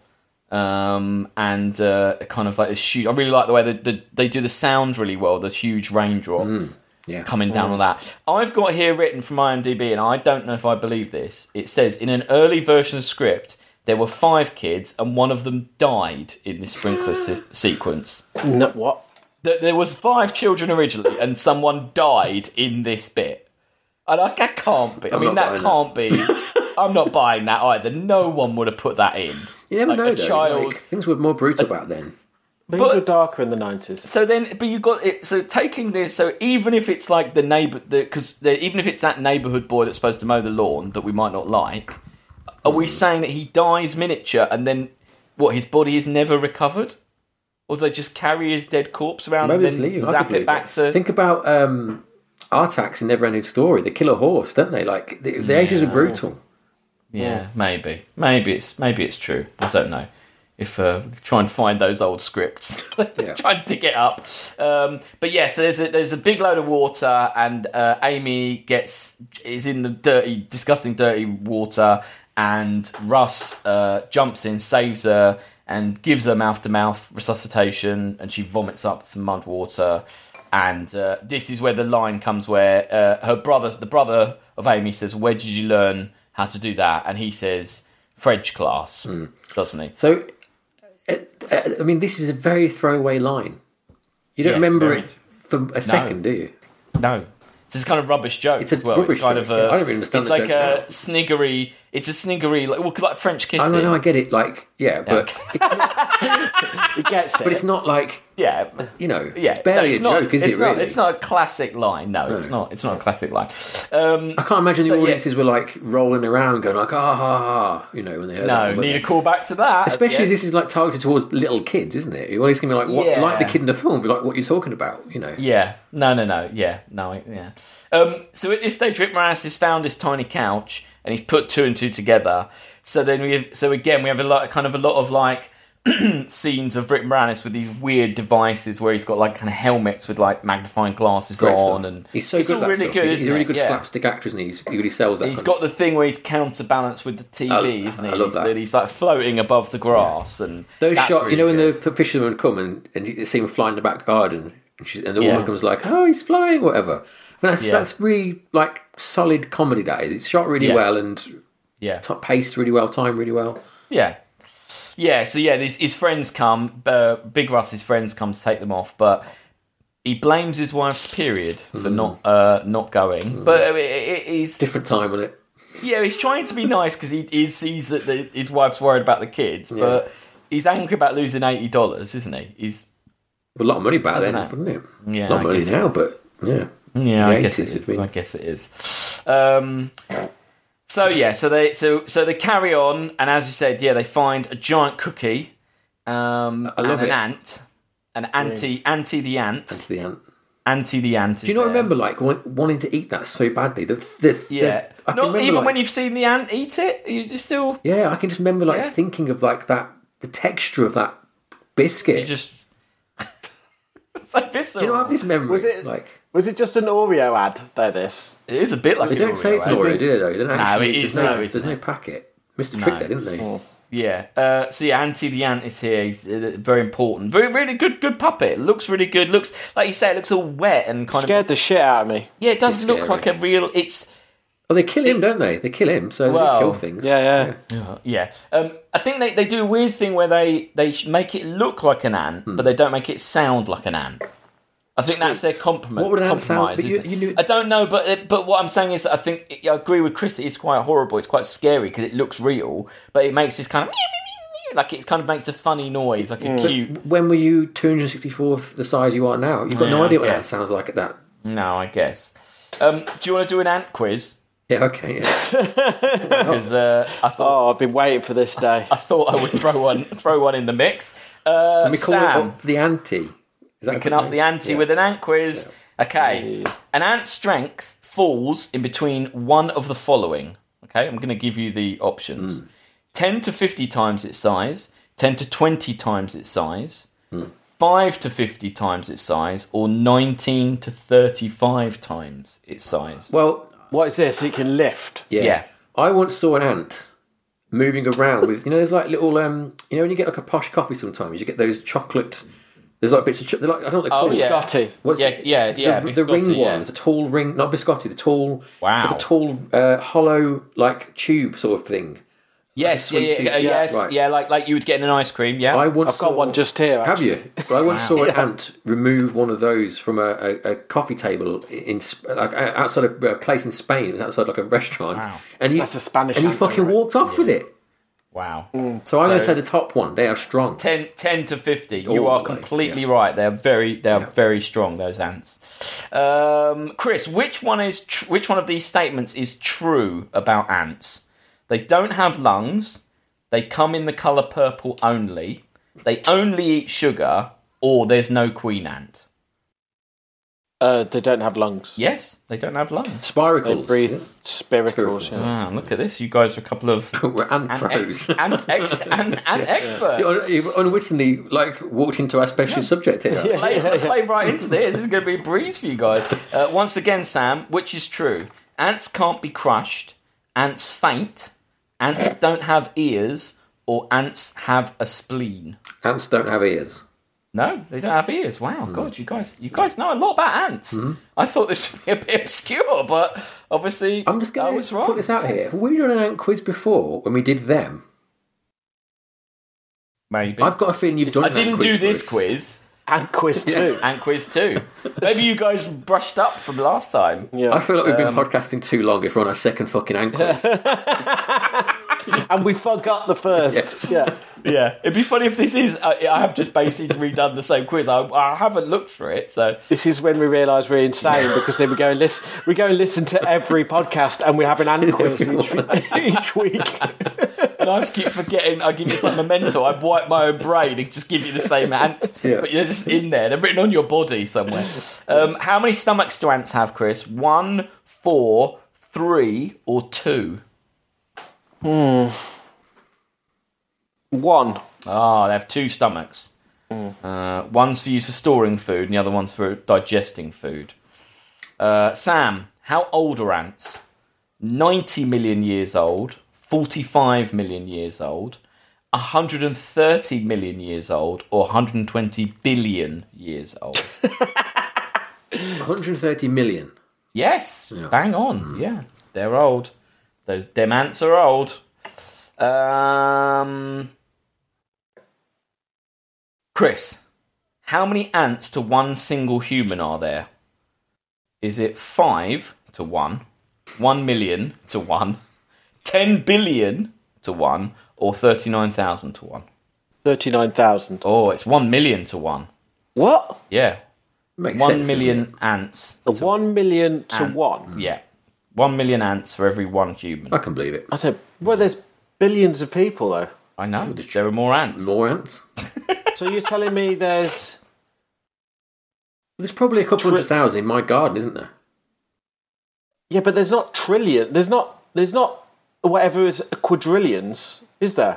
um, and uh, kind of like this huge. I really like the way that the, they do the sound really well. The huge raindrops Yeah. coming down on that. I've got here written from IMDb, and I don't know if I believe this. It says in an early version of the script there were five kids, and one of them died in this sprinkler se- sequence. no, what? That there was five children originally, and someone died in this bit. And I, that can't be. I I'm mean, not that buying can't be. I'm not buying that either. No one would have put that in. You never Like know, a though. child- Like, things were more brutal back then. Things But- were darker in the nineties. So then, but you got it. So taking this, so even if it's like the neighbor, because even if it's that neighborhood boy that's supposed to mow the lawn that we might not like, are we saying that he dies miniature and then what? His body is never recovered, or do they just carry his dead corpse around Maybe and it's then leave. I zap could believe it back that. to? Think about um, Artax in Neverending Story. They kill a horse, don't they? Like the, the ages are brutal. Yeah, maybe. Maybe it's maybe it's true. I don't know. If uh, try and find those old scripts, Yeah. try and dig it up. Um, but yeah, so there's a, there's a big load of water, and uh, Amy gets is in the dirty, disgusting, dirty water, and Russ uh, jumps in, saves her, and gives her mouth to mouth resuscitation, and she vomits up some mud water. And uh, this is where the line comes where uh, her brother, the brother of Amy, says, "Where did you learn how to do that?" And he says, "French class," doesn't he? So, uh, uh, I mean, this is a very throwaway line. You don't Yes, remember very. it for a second, do you? No. It's this kind of rubbish joke It's a as well. rubbish It's kind joke, of a, yeah. I don't really understand It's the like joke a now. sniggery. It's a sniggery, like, well, like French kissing. I know, I get it. Like, yeah, but Okay. it's not, He gets it. but it's not like Yeah. you know. Yeah, it's barely it's a not, joke, is it's it? Not, Really? It's not a classic line. No, it's not. It's not a classic line. Um, I can't imagine So, the yeah. audiences were like rolling around, going like, ah, ha, ha, you know, when they heard that. no, But- need a call back to that. Especially as yeah. this is like targeted towards little kids, isn't it? You're always going to be like, what, Yeah. like the kid in the film, be like, what you're talking about, you know? Yeah. No, no, no. Yeah. No, yeah. Um, so at this stage, Rick Moranis has found this tiny couch and he's put two and two together. So then we have, so again, we have a lot, kind of a lot of like scenes of Rick Moranis with these weird devices where he's got like kind of helmets with like magnifying glasses Great on, stuff. and He's so it's good all at that really stuff. good. He's, he's isn't a really it? good Yeah. slapstick actor, isn't he? He's, he really sells that. He's kind got the thing where he's counterbalanced with the T V, I- isn't he? I love that. He's like floating above the grass, and Those that's shots, really you know, when good. the fishermen come and, and you see him flying in the back garden, and, she, and the Yeah. woman comes like, "Oh, he's flying," whatever. And that's Yeah. that's really like solid comedy. That is, it's shot really Yeah. well and yeah, t- paced really well, timed really well. yeah, yeah. So yeah, his, his friends come. Uh, Big Russ's friends come to take them off, but he blames his wife's period for Mm. not uh, not going. But uh, it, it, he's Different time on it. yeah, he's trying to be nice because he, he sees that the, his wife's worried about the kids, but he's angry about losing eighty dollars, isn't he? He's A lot of money back then, Doesn't it? wasn't it? Yeah, a lot of I money guess it now, is. but yeah. Yeah, I The guess eighties, it is. I mean. I guess it is. Um, so yeah, so they so so they carry on, and as you said, yeah, they find a giant cookie, um, I love and an it. ant, an anti anti the ant, That's the ant. anti the ant. Do you not remember like want, wanting to eat that so badly? The, the, the, Yeah, I can not remember, even like- when you've seen the ant eat it, you just still Yeah, I can just remember like Yeah. thinking of like that, the texture of that biscuit. you just. It's like visceral. Do you not have this memory? Was it- like Was it just an Oreo ad? There, this. It is a bit like they an don't say it's an Oreo, Oreo, eh? do they? Though they don't No, actually. it is there's no, though, isn't there's no it? packet. Mister Trick there, didn't they? Yeah. Uh, so yeah, Anti the Ant is here. He's uh, very important. Very, really good, good puppet. Looks really good. Looks like you say, it looks all wet and kind Scared of. the shit out of me. Yeah, it does It's look scary. like a real. It's Oh, they kill him, don't they? They kill him, so Well, they kill things. Yeah, yeah. uh, yeah. Um, I think they, they do a weird thing where they they sh- make it look like an ant, Hmm. but they don't make it sound like an ant. I think that's their compliment. What would an ant sound- compromise, but you- isn't it? you knew- I don't know, but it- but what I'm saying is that I think I agree with Chris. It is quite horrible. It's quite scary because it looks real, but it makes this kind of like it kind of makes a funny noise, like a cute. When were you two hundred sixty-fourth the size you are now? You've got Yeah, no idea I what that guess. sounds like at that. No, I guess. Um, do you want to do an ant quiz? Yeah, okay, yeah. Because uh, I thought Oh, I've been waiting for this day. I thought I would throw one throw one in the mix. Uh, Can we call Sam, it up the ante? Is that we a can good up name? the ante Yeah. with an ant quiz. Okay, an ant's strength falls in between one of the following. Okay, I'm going to give you the options: Hmm. ten to fifty times its size, ten to twenty times its size, Hmm. five to fifty times its size, or nineteen to thirty-five times its size. Well, What is this? It can lift. yeah. Yeah. I once saw an ant moving around with, you know, there's like little, um, you know, when you get like a posh coffee sometimes, you get those chocolate, there's like bits of, cho- they're like, I don't know what they're Oh, called. yeah. Scotty. What's Yeah, it? yeah, yeah, The, the biscotti, ring yeah. ones, the tall ring, not biscotti, the tall, Wow. the tall, uh, hollow, like tube sort of thing. Yes, yeah, yeah, twenty- uh, yes, right. yeah, like like you would get in an ice cream. Yeah, I once I've got saw- one just here. Have Actually. you? But I once saw an ant remove one of those from a, a, a coffee table in Sp- like uh, outside a, a place in Spain. It was outside like a restaurant, Wow. and he That's a Spanish and he ant, fucking right? walked off with it. wow. So I'm going to So- say the top one. They are strong. ten, ten to fifty. You Oh, are okay, completely yeah. right. They're very, they are Yeah. very strong. Those ants. Um, Chris, which one is tr- which one of these statements is true about ants? They don't have lungs. They come in the color purple only. They only eat sugar, or there's no queen ant. Uh, they don't have lungs. Yes, they don't have lungs. They Spiracles. breathe is spiracles. Spiracles. Yeah. Ah, look at this. You guys are a couple of it? We're ant ant, pros. ex- ant, ex- ant, ant experts. You un- you unwittingly like walked into our special subject here. play, play right into this. This is going to be a breeze for you guys. Uh, once again, Sam, which is true? Ants can't be crushed. Ants faint. Ants don't have ears. Or ants have a spleen. Ants don't have ears. No, they don't have ears. Wow, Hmm. God, you guys, you guys know a lot about ants. I thought this would be a bit obscure, but obviously, I'm just I going was to wrong. put this out here. Have we done an ant quiz before when we did them? Maybe I've got a feeling you've done I an ant didn't quiz do for this us. quiz. And quiz two. And quiz two. Maybe you guys brushed up from last time. Yeah. I feel like we've been podcasting too long if we're on our second fucking anchors. And we forgot the first. Yeah. Yeah, it'd be funny if this is. Uh, I have just basically redone the same quiz. I, I haven't looked for it, so This is when we realise we're insane because then we go and listen. We go and listen to every podcast, and we have an and quiz each, each week. and I keep forgetting. I give you some memento. I wipe my own brain and just give you the same ant, Yeah. but they're just in there. They're written on your body somewhere. Um, how many stomachs do ants have, Chris? One, four, three, or two? One. Ah, they have two stomachs. Uh, one's for use for storing food, and the other one's for digesting food. Uh, Sam, how old are ants? ninety million years old, forty-five million years old, one hundred thirty million years old, or one hundred twenty billion years old? one hundred thirty million. Yes, Yeah. bang on. Yeah, they're old. Those them ants are old. Um, Chris, how many ants to one single human are there? Is it five to one, one million to one, ten billion to one, or thirty-nine thousand to one? thirty-nine thousand. Oh, it's one million to one. What? Yeah, Makes one sense, million doesn't it? ants. A to- one million to ant. one? Yeah, one million ants for every one human. I can believe it. I don't. Well, there's billions of people, though. I know. There are more ants. More ants? So you're telling me there's. There's probably a couple hundred thousand in my garden, isn't there? Yeah, but there's not trillion. There's not. There's not whatever is quadrillions, is there?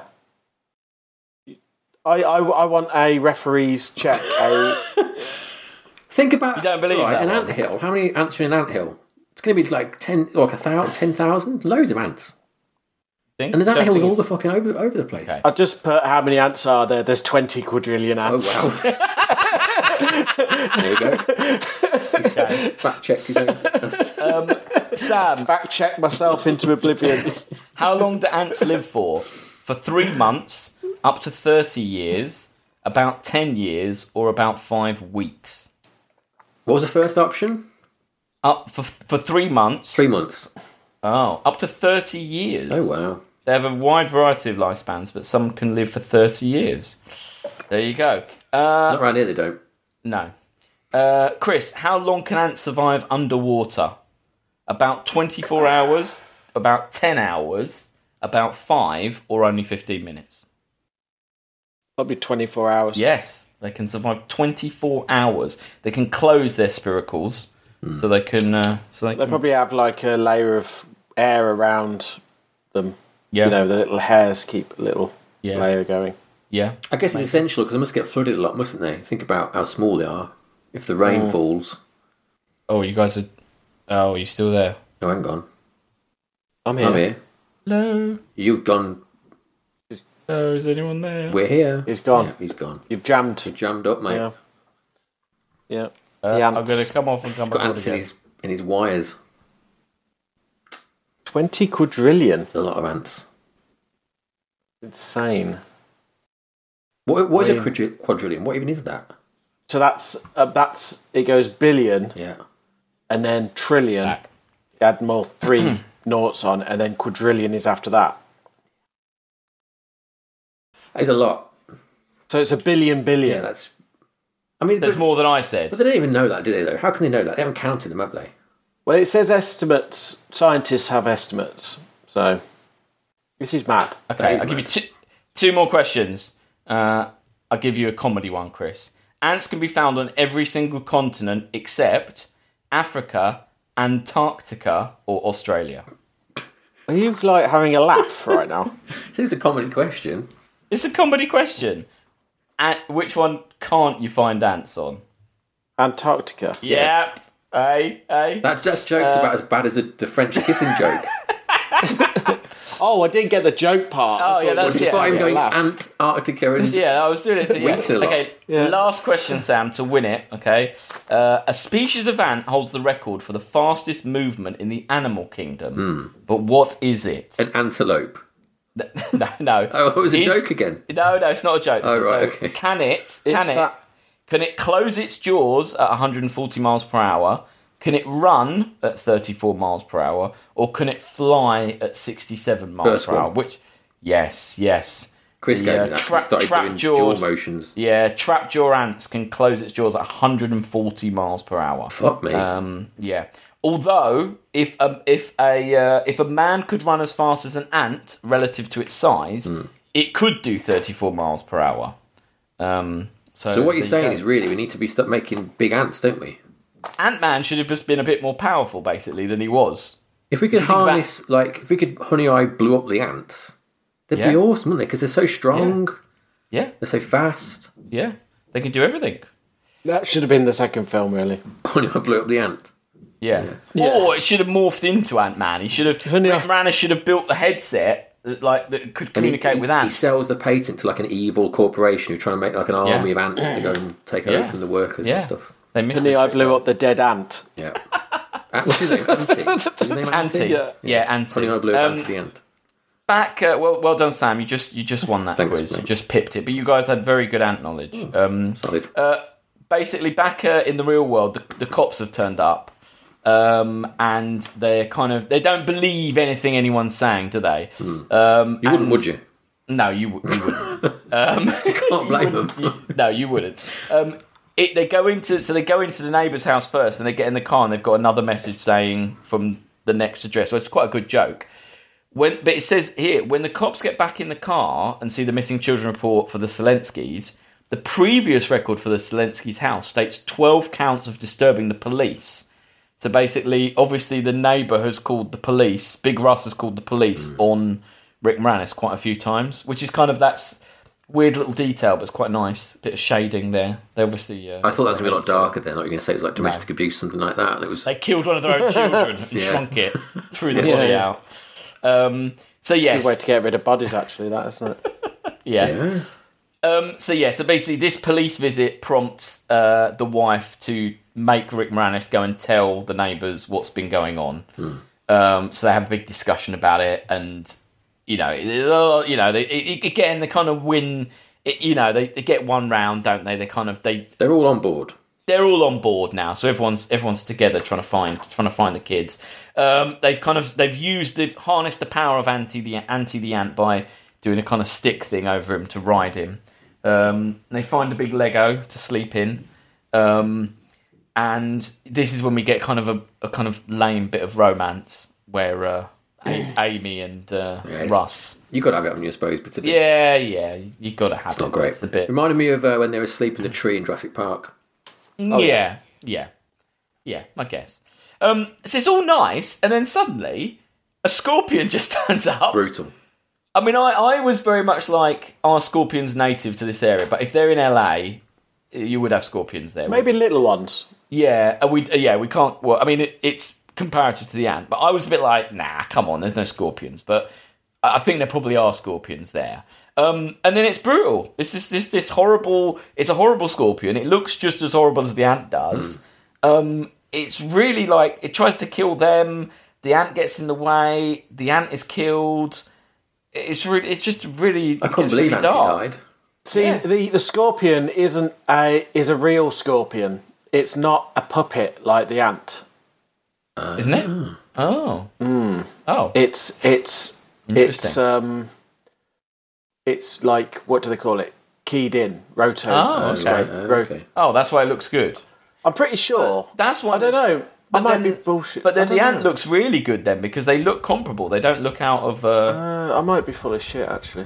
I, I, I want a referee's check. A, Think about You don't believe right, that an one? anthill. How many ants are in an anthill? It's going to be like ten, like a thousand, ten thousand, loads of ants. Think? And there's Don't anthills think all the it's- fucking over over the place. Okay. I just put how many ants are there. There's twenty quadrillion Oh ants. wow! There we go. Fact check his own. Sam, Fact check myself into oblivion. how long do ants live for? For three months, up to thirty years, about ten years, or about five weeks? What was the first option? Up for for three months. Three months. Oh, up to thirty years. Oh wow! They have a wide variety of lifespans, but some can live for thirty years. There you go. Uh, Not around here, they don't. no. Uh, Chris, how long can ants survive underwater? About twenty-four hours, about ten hours, about five, or only fifteen minutes? Probably twenty-four hours. Yes, they can survive twenty-four hours. They can close their spiracles, so they can. Uh, so they, They can. probably have like a layer of air around them. Yeah, You know, the little hairs keep a little Yeah. layer going. yeah. I guess it's essential because they must get flooded a lot, mustn't they? Think about how small they are. If the rain Mm. falls, Oh, you guys are. Oh, are you still there? oh, hang on, I'm here. I'm here. Hello. You've gone. Hello. Is anyone there? We're here. He's gone. Yeah, he's gone. You've jammed. You're jammed up, mate. Yeah. Yeah. Uh, The I'm ants. going to come off and come He's got back on ants in again. his in his wires. twenty quadrillion. There's a lot of ants. Insane. What, what is a Wait. quadri- quadrillion? What even is that? So that's uh, that's it goes billion Yeah. and then trillion. Back. Add more three noughts on, and then quadrillion is after that. That is a lot. So it's a billion billion. Yeah, that's. I mean, There's but, more than I said. but they don't even know that, do they? Though, how can they know that? They haven't counted them, have they? Well, it says estimates. Scientists have estimates. So this is mad. That Okay, is I'll give you mad. two, two more questions. Uh, I'll give you a comedy one, Chris. Ants can be found on every single continent except Africa, Antarctica, or Australia. Are you like having a laugh right now? This is a comedy question. It's a comedy question. And which one can't you find ants on? Antarctica. Yep. Hey, hey. That that joke's Uh, about as bad as the, the French kissing joke. Oh, I didn't get the joke part. Oh, I yeah, thought that's- you yeah, were Despite him having a going laugh. Antarctica and Yeah, I was doing it to you. Winking a lot. Okay, Yeah. last question, Sam, to win it. Okay, uh, a species of ant holds the record for the fastest movement in the animal kingdom. Hmm. But what is it? an antelope. no, no. Oh, I thought it was a Is- joke again. No, no, it's not a joke. Oh, right, So okay. Can it? Can It's it? that Can it close its jaws at one hundred forty miles per hour? Can it run at thirty-four miles per hour? Or can it fly at sixty-seven miles First per one. hour? Which, yes, yes. Chris The, gave uh, me that. tra- He started doing trap-jawed- jaw motions. Yeah, trapjaw ants can close its jaws at one hundred forty miles per hour. Fuck me. Um, yeah. Although, if um, if a uh, if a man could run as fast as an ant relative to its size, Hmm. it could do thirty-four miles per hour. Um, so, so what you're there saying you is go. really we need to be start making big ants, don't we? Ant-Man should have just been a bit more powerful, basically, than he was. If we could think about- harness, like, if we could Honey Eye blew up the ants, they'd be Yeah. awesome, wouldn't they? Because they're so strong, Yeah, they're so fast. yeah, they can do everything. That should have been the second film, really. Honey Eye blew up the ant. Yeah. Yeah. Or it should have morphed into Ant-Man. He should have. Honey, Rick I- Moranis should have built the headset that, like that could And he- communicate he, with He ants. sells the patent to like an evil corporation who's trying to make like an army Yeah. of ants to go and take Yeah. over from the workers yeah. and stuff. They missed Honey, the I trick. blew up the dead ant. Yeah. Uh, What's his name? Anti. What's his name? Anti. Yeah. Yeah, Anti. Honey Eye blew up Um, Anti the ant. Back, uh, well, well done, Sam. You just you just won that Thanks, quiz. You mate. just pipped it, but you guys had very good ant knowledge. Um, Solid. uh, basically, back uh, in the real world, the, the cops have turned up, um, and they're kind of they don't believe anything anyone's saying, do they? Um, you wouldn't, and- would you? No, you, w- you wouldn't. um, Can't blame them. you- no, you wouldn't. Um, it, they go into so they go into the neighbour's house first, and they get in the car, and they've got another message saying from the next address. Well, it's quite a good joke. When, but it says here, when the cops get back in the car and see the missing children report for the Zelenskys, the previous record for the Zelenskys' house states twelve counts of disturbing the police. So basically, obviously, the neighbour has called the police, Big Russ has called the police Mm. on Rick Moranis quite a few times, which is kind of, that's weird little detail, but it's quite nice. Bit of shading there. They obviously... Uh, I thought that was going to be a lot darker then. Like you're going to say it was like domestic abuse, something like that. And it was. They killed one of their own children and Yeah. shrunk it, threw the Yeah. body out. Um, so yes, Good way to get rid of bodies, actually, that, isn't it? yeah. Yeah. Um, so yeah, so basically this police visit prompts uh, the wife to make Rick Moranis go and tell the neighbours what's been going on. Um, so they have a big discussion about it, and you know, it, you know, they, it, again they kind of win. It, you know, they, they get one round, don't they? They kind of they They're all on board. they're all on board now, so everyone's everyone's together trying to find trying to find the kids. Um, they've kind of they've used they've harnessed the power of anti the anti the ant by doing a kind of stick thing over him to ride him. Um, they find a big Lego to sleep in, um, and this is when we get kind of a, a kind of lame bit of romance where uh, A- Amy and uh, Yeah, it's- Russ. You got to have it on your suppose, but it's a bit, Yeah, yeah, you got to have it's it. not great. It's a bit. Reminded me of uh, when they were asleep in the tree in Jurassic Park. yeah, yeah, yeah, yeah, I guess. Um, so it's all nice, and then suddenly a scorpion just turns up. Brutal. I mean, I, I was very much like, are scorpions native to this area? But if they're in L A, you would have scorpions there. Maybe little ones. Yeah, and we yeah we can't. Well, I mean, it, it's comparative to the ant, but I was a bit like, nah, come on, there's no scorpions. But I I think there probably are scorpions there. Um, and then it's brutal. It's just this this horrible. It's a horrible scorpion. It looks just as horrible as the ant does. Um, it's really like it tries to kill them. The ant gets in the way. The ant is killed. It's really. It's just really. I couldn't it's believe really Anti dark. died. See, Yeah. the, the scorpion isn't a is a real scorpion. It's not a puppet like the ant. Isn't it? Oh. Oh. It's it's it's Interesting. um it's like, what do they call it? Keyed in, roto. Oh, uh, okay. Right, ro- uh, okay. Oh, that's why it looks good. I'm pretty sure. That's why I don't know. I But might then, be bullshit. But then I the don't ant know. looks really good then because they look comparable. They don't look out of. Uh, Uh, I might be full of shit, actually.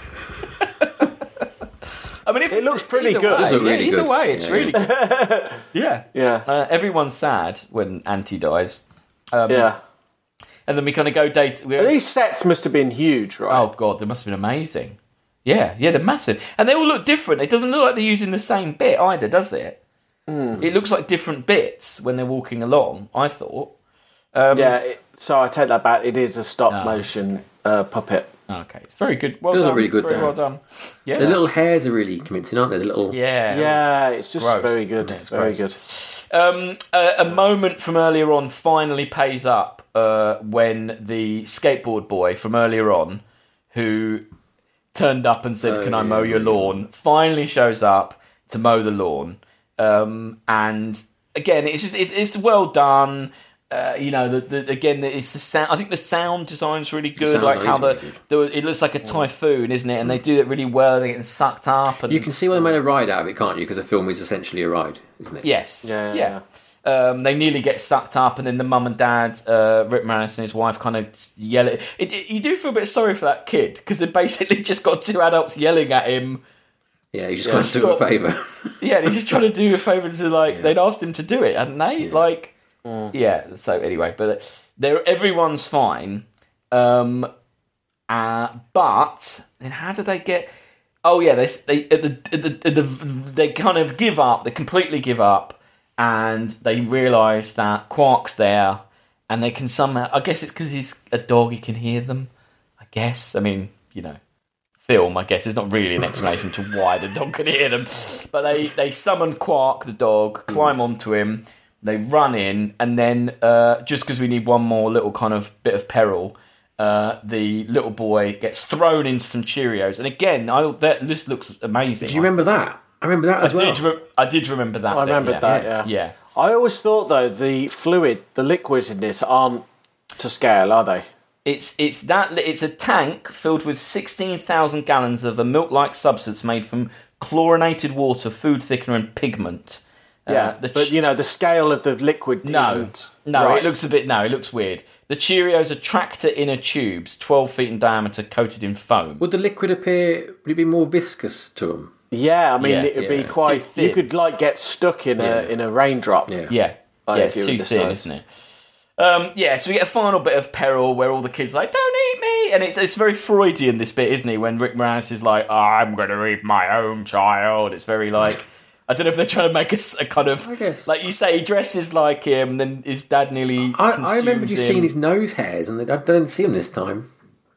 I mean, if it it's- looks pretty either good. Way, Does look yeah, really either good. way, it's Yeah, really good. Yeah. Yeah, Uh, everyone's sad when Anti dies, um, yeah. and then we kind of go date. We These sets must have been huge, right? oh god, they must have been amazing. Yeah, yeah, they're massive, and they all look different. It doesn't look like they're using the same bit either, does it? Hmm. It looks like different bits when they're walking along. I thought. Um, yeah. It, so I take that back. It is a stop Ah, motion uh, puppet. Okay, it's very good. Well Does done. look really good Very there. well done. Yeah. The little hairs are really convincing, aren't they? The little. yeah. Yeah, it's just Gross. very good. Yeah, it's very gross. good. Um, a, a moment from earlier on finally pays up uh, when the skateboard boy from earlier on, who turned up and said, Oh, "Can I yeah, mow your yeah. lawn?" finally shows up to mow the lawn. Um, and again, it's just it's, it's well done. Uh, you know, the, the again, it's the sound. I think the sound design's really good. Like how the, really the it looks like a typhoon, isn't it? And mm. they do it really well. They're getting sucked up. And you can see why they made a ride out of it, can't you? Because the film is essentially a ride, isn't it? Yes. Yeah. yeah. yeah. Um, they nearly get sucked up, and then the mum and dad, uh, Rick Moranis and his wife, kind of yell at it, it. You do feel a bit sorry for that kid because they basically just got two adults yelling at him. Yeah, he's just yeah. trying to do a favour. Yeah, he's just trying to do a favour to like. Yeah. They'd asked him to do it, hadn't they? Yeah. Like. Mm. Yeah. So anyway, but they're everyone's fine. Um, uh, but then how do they get? Oh yeah, they they at the, at the, at the they kind of give up. They completely give up, and they realise that Quark's there, and they can somehow. I guess it's because he's a dog. He can hear them. I guess. I mean, you know. Film, I guess, is not really an explanation to why the dog can hear them, but they they summon Quark, the dog, climb mm. onto him. They run in, and then uh, just because we need one more little kind of bit of peril, uh, the little boy gets thrown into some Cheerios. And again, I, that this looks amazing. Do you remember that? I remember that as I well. Did re- I did remember that. I remembered yeah. that. Yeah. yeah, I always thought though the fluid, the liquids in this aren't to scale, are they? It's it's that it's a tank filled with sixteen thousand gallons of a milk-like substance made from chlorinated water, food thickener, and pigment. Yeah, uh, but ch- you know the scale of the liquid. No, isn't no, right. it looks a bit. No, it looks weird. The Cheerios are tractor inner tubes, twelve feet in diameter, coated in foam. Would the liquid appear? Would it be more viscous to them? Yeah, I mean yeah, it'd yeah. be quite. You could like get stuck in yeah. a in a raindrop. Yeah, yeah, like yeah it's too thin, size. Isn't it? Um, yeah, so we get a final bit of peril where all the kids are like, don't eat me! And it's it's very Freudian, this bit, isn't he? When Rick Moranis is like, oh, I'm going to eat my own child. It's very like, I don't know if they're trying to make a, a kind of, I guess. Like you say, he dresses like him, and then his dad nearly I, I remember him. just seeing his nose hairs, and I didn't see him this time.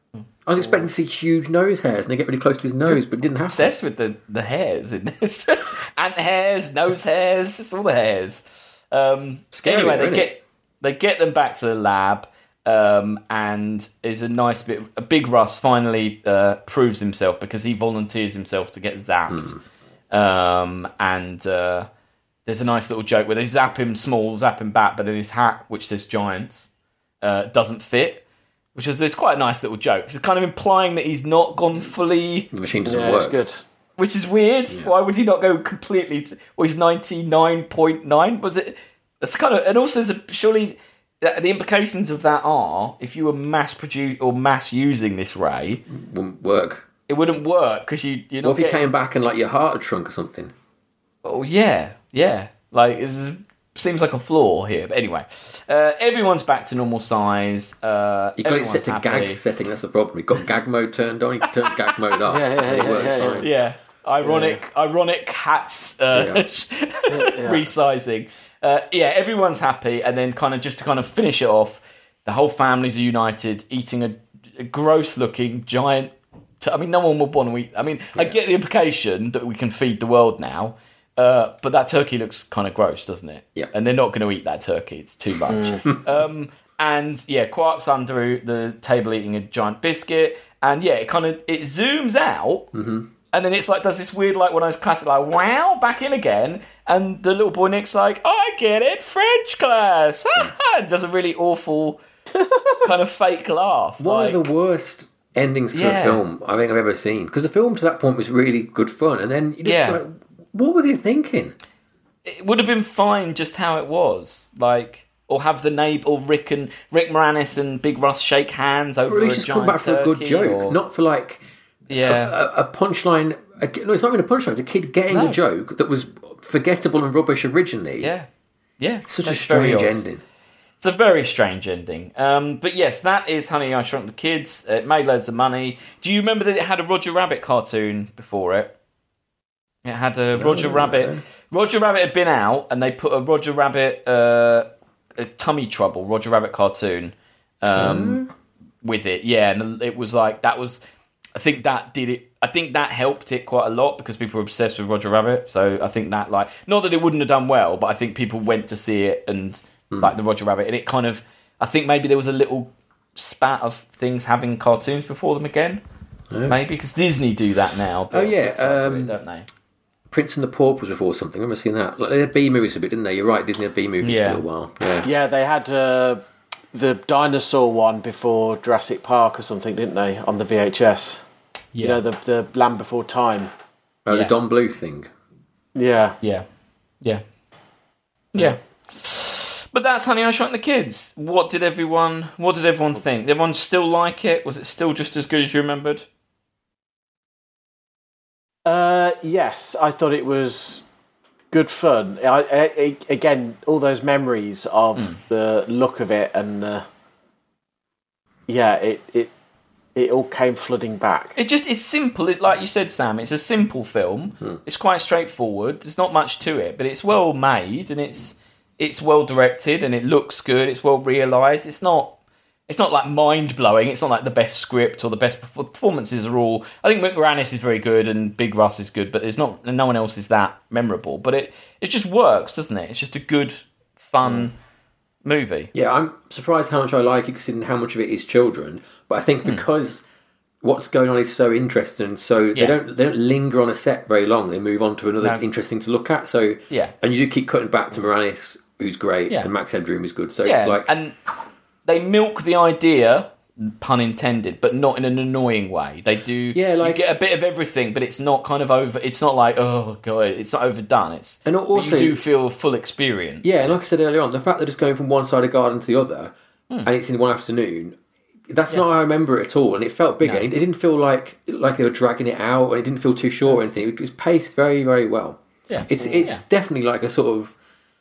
I was expecting to see huge nose hairs, and they get really close to his nose, but it didn't happen. Obsessed with the, the hairs in this. Ant hairs, nose hairs, it's all the hairs. Um, Scary, anyway, they isn't get... it? They get them back to the lab, um, and is a nice bit. A Big Russ finally uh, proves himself because he volunteers himself to get zapped. Mm. Um, and uh, there's a nice little joke where they zap him small, zap him back, but then his hat, which says Giants, uh, doesn't fit. Which is it's quite a nice little joke. It's kind of implying that he's not gone fully. The machine doesn't yeah, work. It's good. Which is weird. Yeah. Why would he not go completely? To, well, he's ninety-nine point nine. Was it? It's kind of, and also there's a, surely the implications of that are if you were mass produce or mass using this ray, wouldn't work. It wouldn't work because you you know. What if you getting... came back and like your heart had shrunk or something? Oh yeah, yeah. Like it seems like a flaw here, but anyway, uh, everyone's back to normal size. Uh, you got it set to happy. Gag setting. That's the problem. You've got gag mode turned on. You can turn gag mode off. Yeah, yeah, yeah, works yeah, fine. yeah. Ironic, yeah. ironic hats uh, yeah. yeah. resizing. Uh, yeah, everyone's happy, and then kind of just to kind of finish it off, the whole family's united, eating a, a gross-looking giant. T- I mean, no one would want to eat. I mean, yeah. I get the implication that we can feed the world now, uh, but that turkey looks kind of gross, doesn't it? Yeah, and they're not going to eat that turkey; it's too much. um, and yeah, Quark's under the table eating a giant biscuit, and yeah, it kind of it zooms out. Mm-hmm. And then it's like, does this weird, like, one of those classic, like, wow, back in again. And the little boy Nick's like, I get it, French class. And does a really awful kind of fake laugh. One like, of the worst endings to yeah. a film I think I've ever seen. Because the film to that point was really good fun. And then you just yeah. like, what were they thinking? It would have been fine just how it was. Like, or have the neighbour, or Rick and Rick Moranis and Big Russ shake hands over or at a least just giant come back for a good turkey, joke. or... Not for like... Yeah, a, a, a punchline. A, no, it's not even a punchline. It's a kid getting no. a joke that was forgettable and rubbish originally. Yeah, yeah. It's such That's a strange very ending. It's a very strange ending. Um, but yes, that is Honey, I Shrunk the Kids. It made loads of money. Do you remember that it had a Roger Rabbit cartoon before it? It had a Roger no, Rabbit. No. Roger Rabbit had been out, and they put a Roger Rabbit uh, a Tummy Trouble Roger Rabbit cartoon um, mm. with it. Yeah, and it was like that was. I think that did it. I think that helped it quite a lot because people were obsessed with Roger Rabbit. So I think that, like, not that it wouldn't have done well, but I think people went to see it and mm. like the Roger Rabbit, and it kind of. I think maybe there was a little spat of things having cartoons before them again. Yeah. Maybe because Disney do that now. Oh yeah, um, it, don't they? Prince and the Paupers before something. I remember seeing that. Like, they had B movies a bit, didn't they? You're right. Disney had B movies Yeah. for a little while. Yeah. Yeah, they had uh, the dinosaur one before Jurassic Park or something, didn't they? On the V H S. Yeah. You know, the the Land Before Time. Oh, Yeah. the Don Bluth thing. Yeah. Yeah. Yeah. Yeah. But that's Honey, I Shrunk the Kids. What did everyone what did everyone think? Did everyone still like it? Was it still just as good as you remembered? Uh, yes, I thought it was good fun. I, I, I- again, all those memories of Mm. the look of it, and uh, yeah, it, it it all came flooding back. It just it's simple. It, like you said, Sam, it's a simple film. Hmm. It's quite straightforward. There's not much to it, but it's well made and it's it's well directed and it looks good. It's well realised. It's not it's not like mind blowing. It's not like the best script or the best perf- performances are all. I think McMoranis is very good and Big Russ is good, but there's not no one else is that memorable. But it it just works, doesn't it? It's just a good, fun movie. Yeah, I'm surprised how much I like it, considering how much of it is children. But I think Hmm. because what's going on is so interesting, so Yeah. they don't they don't linger on a set very long. They move on to another No. interesting to look at. So Yeah. and you do keep cutting back to Moranis, who's great, Yeah. and Max Headroom is good. So Yeah, it's like and they milk the idea, pun intended, but not in an annoying way. They do. Yeah, like- you get a bit of everything, but it's not kind of over. It's not like oh god, it's not overdone. It's And but also- you do feel full experience. yeah, and like I said earlier on, the fact that it's going from one side of the garden to the other, Hmm. and it's in one afternoon. That's not how I remember it at all, and it felt bigger. No. It didn't feel like like they were dragging it out, and it didn't feel too short or anything. It was paced very, very well. Yeah. It's it's Yeah. definitely like a sort of,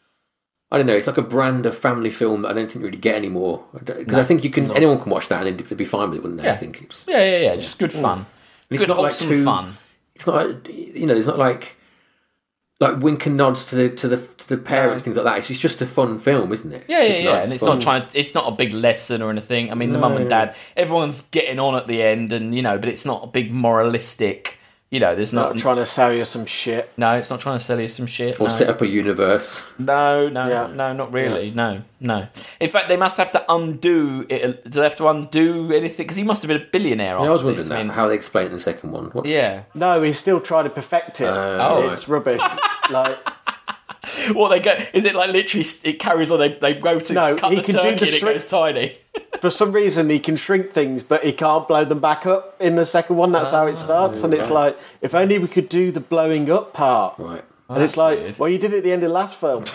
I don't know, it's like a brand of family film that I don't think you really get anymore. Because I think you can anyone can watch that and they'd be fine with it, wouldn't they? Yeah. I think it's, yeah, yeah, yeah. Just good fun. it's Good not like wholesome too- fun. it's not like, you know, it's not like like wink and nods to the to the to the parents, things like that. It's, it's just a fun film, isn't it? Yeah, It's yeah, just yeah. nice And it's fun. not trying. It's not a big lesson or anything. I mean, the No, mum and no. dad, everyone's getting on at the end, and you know, but it's not a big moralistic. You know, there's Not not. trying to sell you some shit. No, it's not trying to sell you some shit. Or no. set up a universe. No, no, Yeah. no, not really. No, no. In fact, they must have to undo it. Do they have to undo anything? Because he must have been a billionaire. Yeah, I after was wondering this. I that, mean, how they explain it in the second one. What's, yeah. No, he's still trying to perfect it. Oh. It's rubbish. Like, What they get is it like literally? It carries on. They they go to No, cut he the can do turkey the and it shrink- goes tiny. for some reason, he can shrink things, but he can't blow them back up in the second one. That's how it starts. And it's like, if only we could do the blowing up part. Right. And it's that's like, weird. well, you did it at the end of the last film.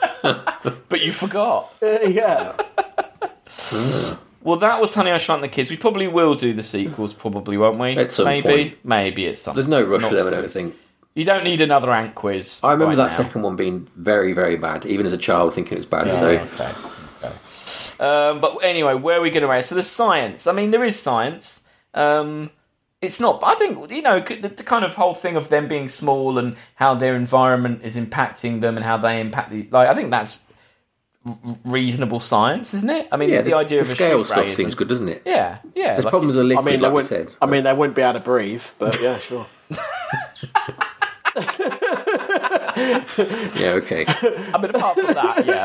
But you forgot. Uh, yeah. Well, that was Honey, I Shrunk the Kids. We probably will do the sequels, probably, won't we? At some Maybe, point. maybe at some. There's no rush Not for them, I soon. don't think. You don't need another ant quiz. I remember right that now. second one being very, very bad, even as a child thinking it was bad. So Okay. Okay. Um, but anyway, where are we going to rate? So the science. I mean, there is science. Um, it's not. I think you know the, the kind of whole thing of them being small and how their environment is impacting them and how they impact the. Like, I think that's r- reasonable science, isn't it? I mean, yeah, the, the, idea the of a scale sheep stuff ray seems isn't- good, doesn't it? Yeah, yeah. There's like problems with it's- the I liquid, mean, they like we wouldn't. said. I mean, they wouldn't be able to breathe, but yeah, sure. Yeah, okay. I mean, apart from that, yeah,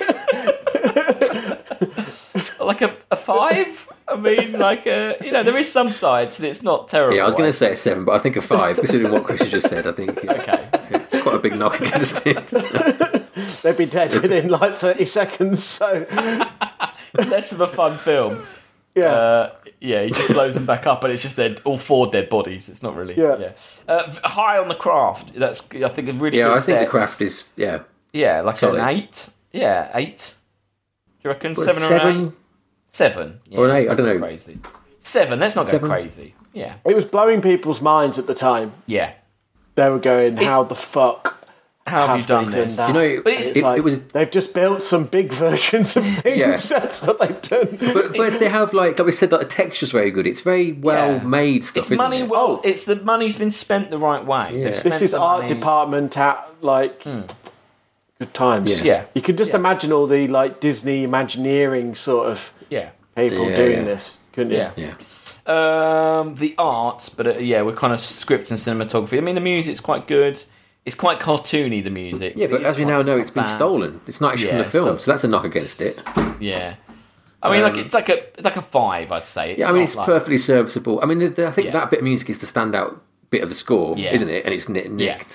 okay. Like a, a five? I mean, like a, you know, there is some sides and it's not terrible. Yeah, I was going to say a seven, but I think a five, considering what Chris has just said. I think yeah, Okay. it's quite a big knock against it. They'd be dead within like thirty seconds. So Less of a fun film. yeah. Uh, yeah, he just blows them back up, and it's just dead, all four dead bodies. It's not really. Yeah. yeah. Uh, high on the craft. That's I think a really Yeah, good I think the sets. craft is yeah. Yeah, like solid. an eight. Yeah, eight. Do you reckon What, seven, or seven? an eight? Seven. Yeah, Or an let's eight, not I don't go know. Crazy. Seven. Let's not Seven? go crazy. Yeah. It was blowing people's minds at the time. Yeah. They were going, "How the fuck How have, you done they this? that?" You know, But it's- It's it, like, it was. they've just built some big versions of things. Yeah. That's what they've done. But, but they have like, like we said, like the texture's very good. It's very well Yeah. made stuff. It's isn't money it? well. It's the money's been spent the right way. Yeah. They've This spent This is the art money- department at like good times. Yeah. Yeah. You can just Yeah. imagine all the like Disney Imagineering sort of Yeah. people Yeah, doing yeah. this, couldn't you? Yeah. Yeah. Um, the art, but uh, yeah, we're kind of script and cinematography. I mean, the music's quite good. It's quite cartoony, the music. Yeah, but it's as we quite- now know, not it's been bad. stolen. It's not actually Yeah, from the film, so- so that's a knock against it. Yeah. I mean, like Um, it's like a like a five, I'd say. It's Yeah, I mean, not it's like, perfectly serviceable. I mean, the, the, I think Yeah. that bit of music is the standout bit of the score, Yeah. isn't it? And it's ni- nicked.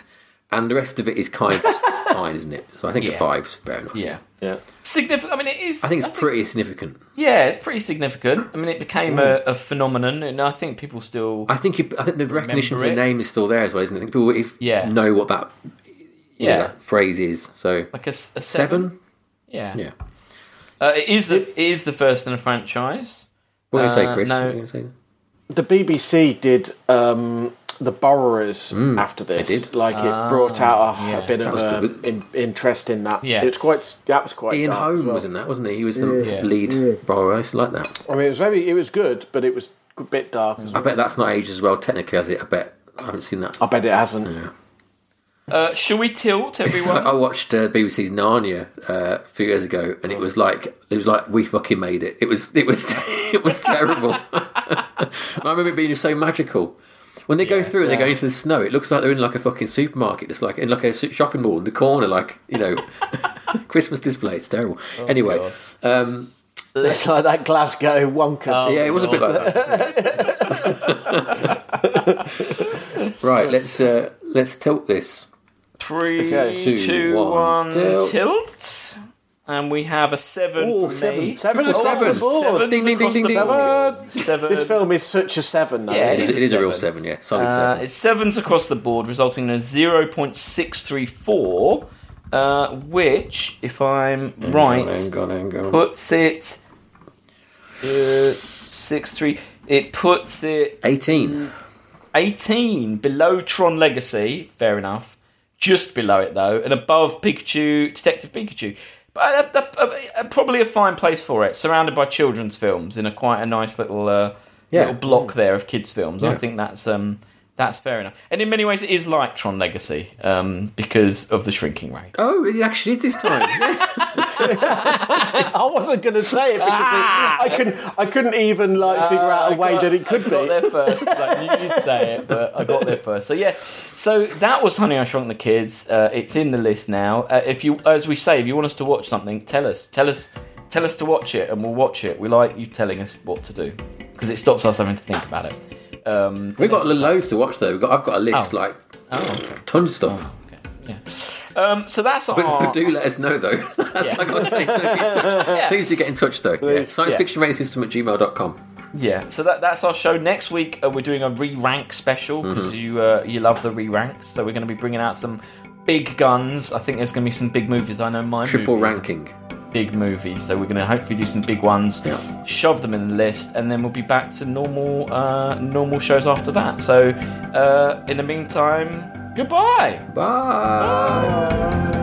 and the rest of it is kind of fine, isn't it? So I think Yeah. a five's fair enough. Yeah. Yeah. Significant. I mean, it is. I think it's pretty significant. Yeah, it's pretty significant. I mean, it became a, a phenomenon, and I think people still. I think you, I think the recognition for the Remember it. name is still there as well, isn't it? I think people if Yeah. know what that, you know, Yeah. that phrase is. So like a, s- a seven. seven? Yeah. Yeah. Uh, it is the it is the first in a franchise. What are you going to Uh, say, Chris? no. What are you gonna say? The B B C did um, The Borrowers after this. they did. Like it brought out a, yeah. a bit That of was a good. in, interest in that. Yeah. It was quite. That was quite. Ian dark as Holm well. was in that, wasn't he? He was the Yeah. lead borrower. I used to like that. I mean, it was very. It was good, but it was a bit dark as I well. bet that's not aged as well technically as it. I bet I haven't seen that. I bet it hasn't. Uh, shall we tilt, So everyone? I watched uh, B B C's Narnia uh, a few years ago, and it was like it was like we fucking made it. It was it was it was terrible. I remember it being so magical. When they go through and they go into the snow, it looks like they're in like a fucking supermarket, just like in like a shopping mall in the corner, like you know, Christmas display. It's terrible. anyway, God. um, It's like that Glasgow Wonka. Oh, yeah, it was a bit God. like that. Right, let's uh, let's tilt this. Three, Okay. two, Two, one, one, tilt. tilt. And we have a seven Oh, from seven. me. Seven Triple across seven. the board. Sevens Ding, ding, across ding, the ding, board. Seven. Seven. This film is such a seven, though. Yeah, It it is, is it is a real seven. seven, yeah, solid Uh, seven. it's sevens across the board, resulting in a zero point six three four, uh, which, if I'm right, Hang on, hang on. puts it uh, six three. It puts it eighteen. eighteen below Tron Legacy. Fair enough. Just below it though, and above Pikachu, Detective Pikachu. But uh, uh, uh, probably a fine place for it, surrounded by children's films in a quite a nice little uh, Yeah. little block there of kids' films. I Yeah. think that's um, that's fair enough. And in many ways, it is like Tron Legacy um, because of the shrinking rate. Oh, it actually is this time. Yeah. I wasn't going to say it because Ah! it, I couldn't. I couldn't even like figure out a I way got- that it could I got be. there first. I knew you'd say it, but I got there first. So yes, so that was Honey I Shrunk the Kids. Uh, it's in the list now. Uh, if you, as we say, if you want us to watch something, tell us. Tell us. Tell us to watch it, and we'll watch it. We like you telling us what to do because it stops us having to think about it. Um, We've got this is- loads to watch though. We've got, I've got a list Oh. like Oh, okay. tons of stuff. Okay. Yeah. Um, so that's But, our. but do let us know though. That's Yeah. like I was saying. Don't get in touch. Please do get in touch though. Yeah. Science Yeah. fiction rating system at gmail dot com. Yeah, so that, that's our show. Next week uh, we're doing a re-rank special because Mm-hmm. you uh, you love the re-ranks. So we're going to be bringing out some big guns. I think there's going to be some big movies. I know my Triple movies are ranking. big movies. So we're going to hopefully do some big ones, Yeah. shove them in the list, and then we'll be back to normal uh, normal shows after that. So uh, in the meantime, goodbye. Bye.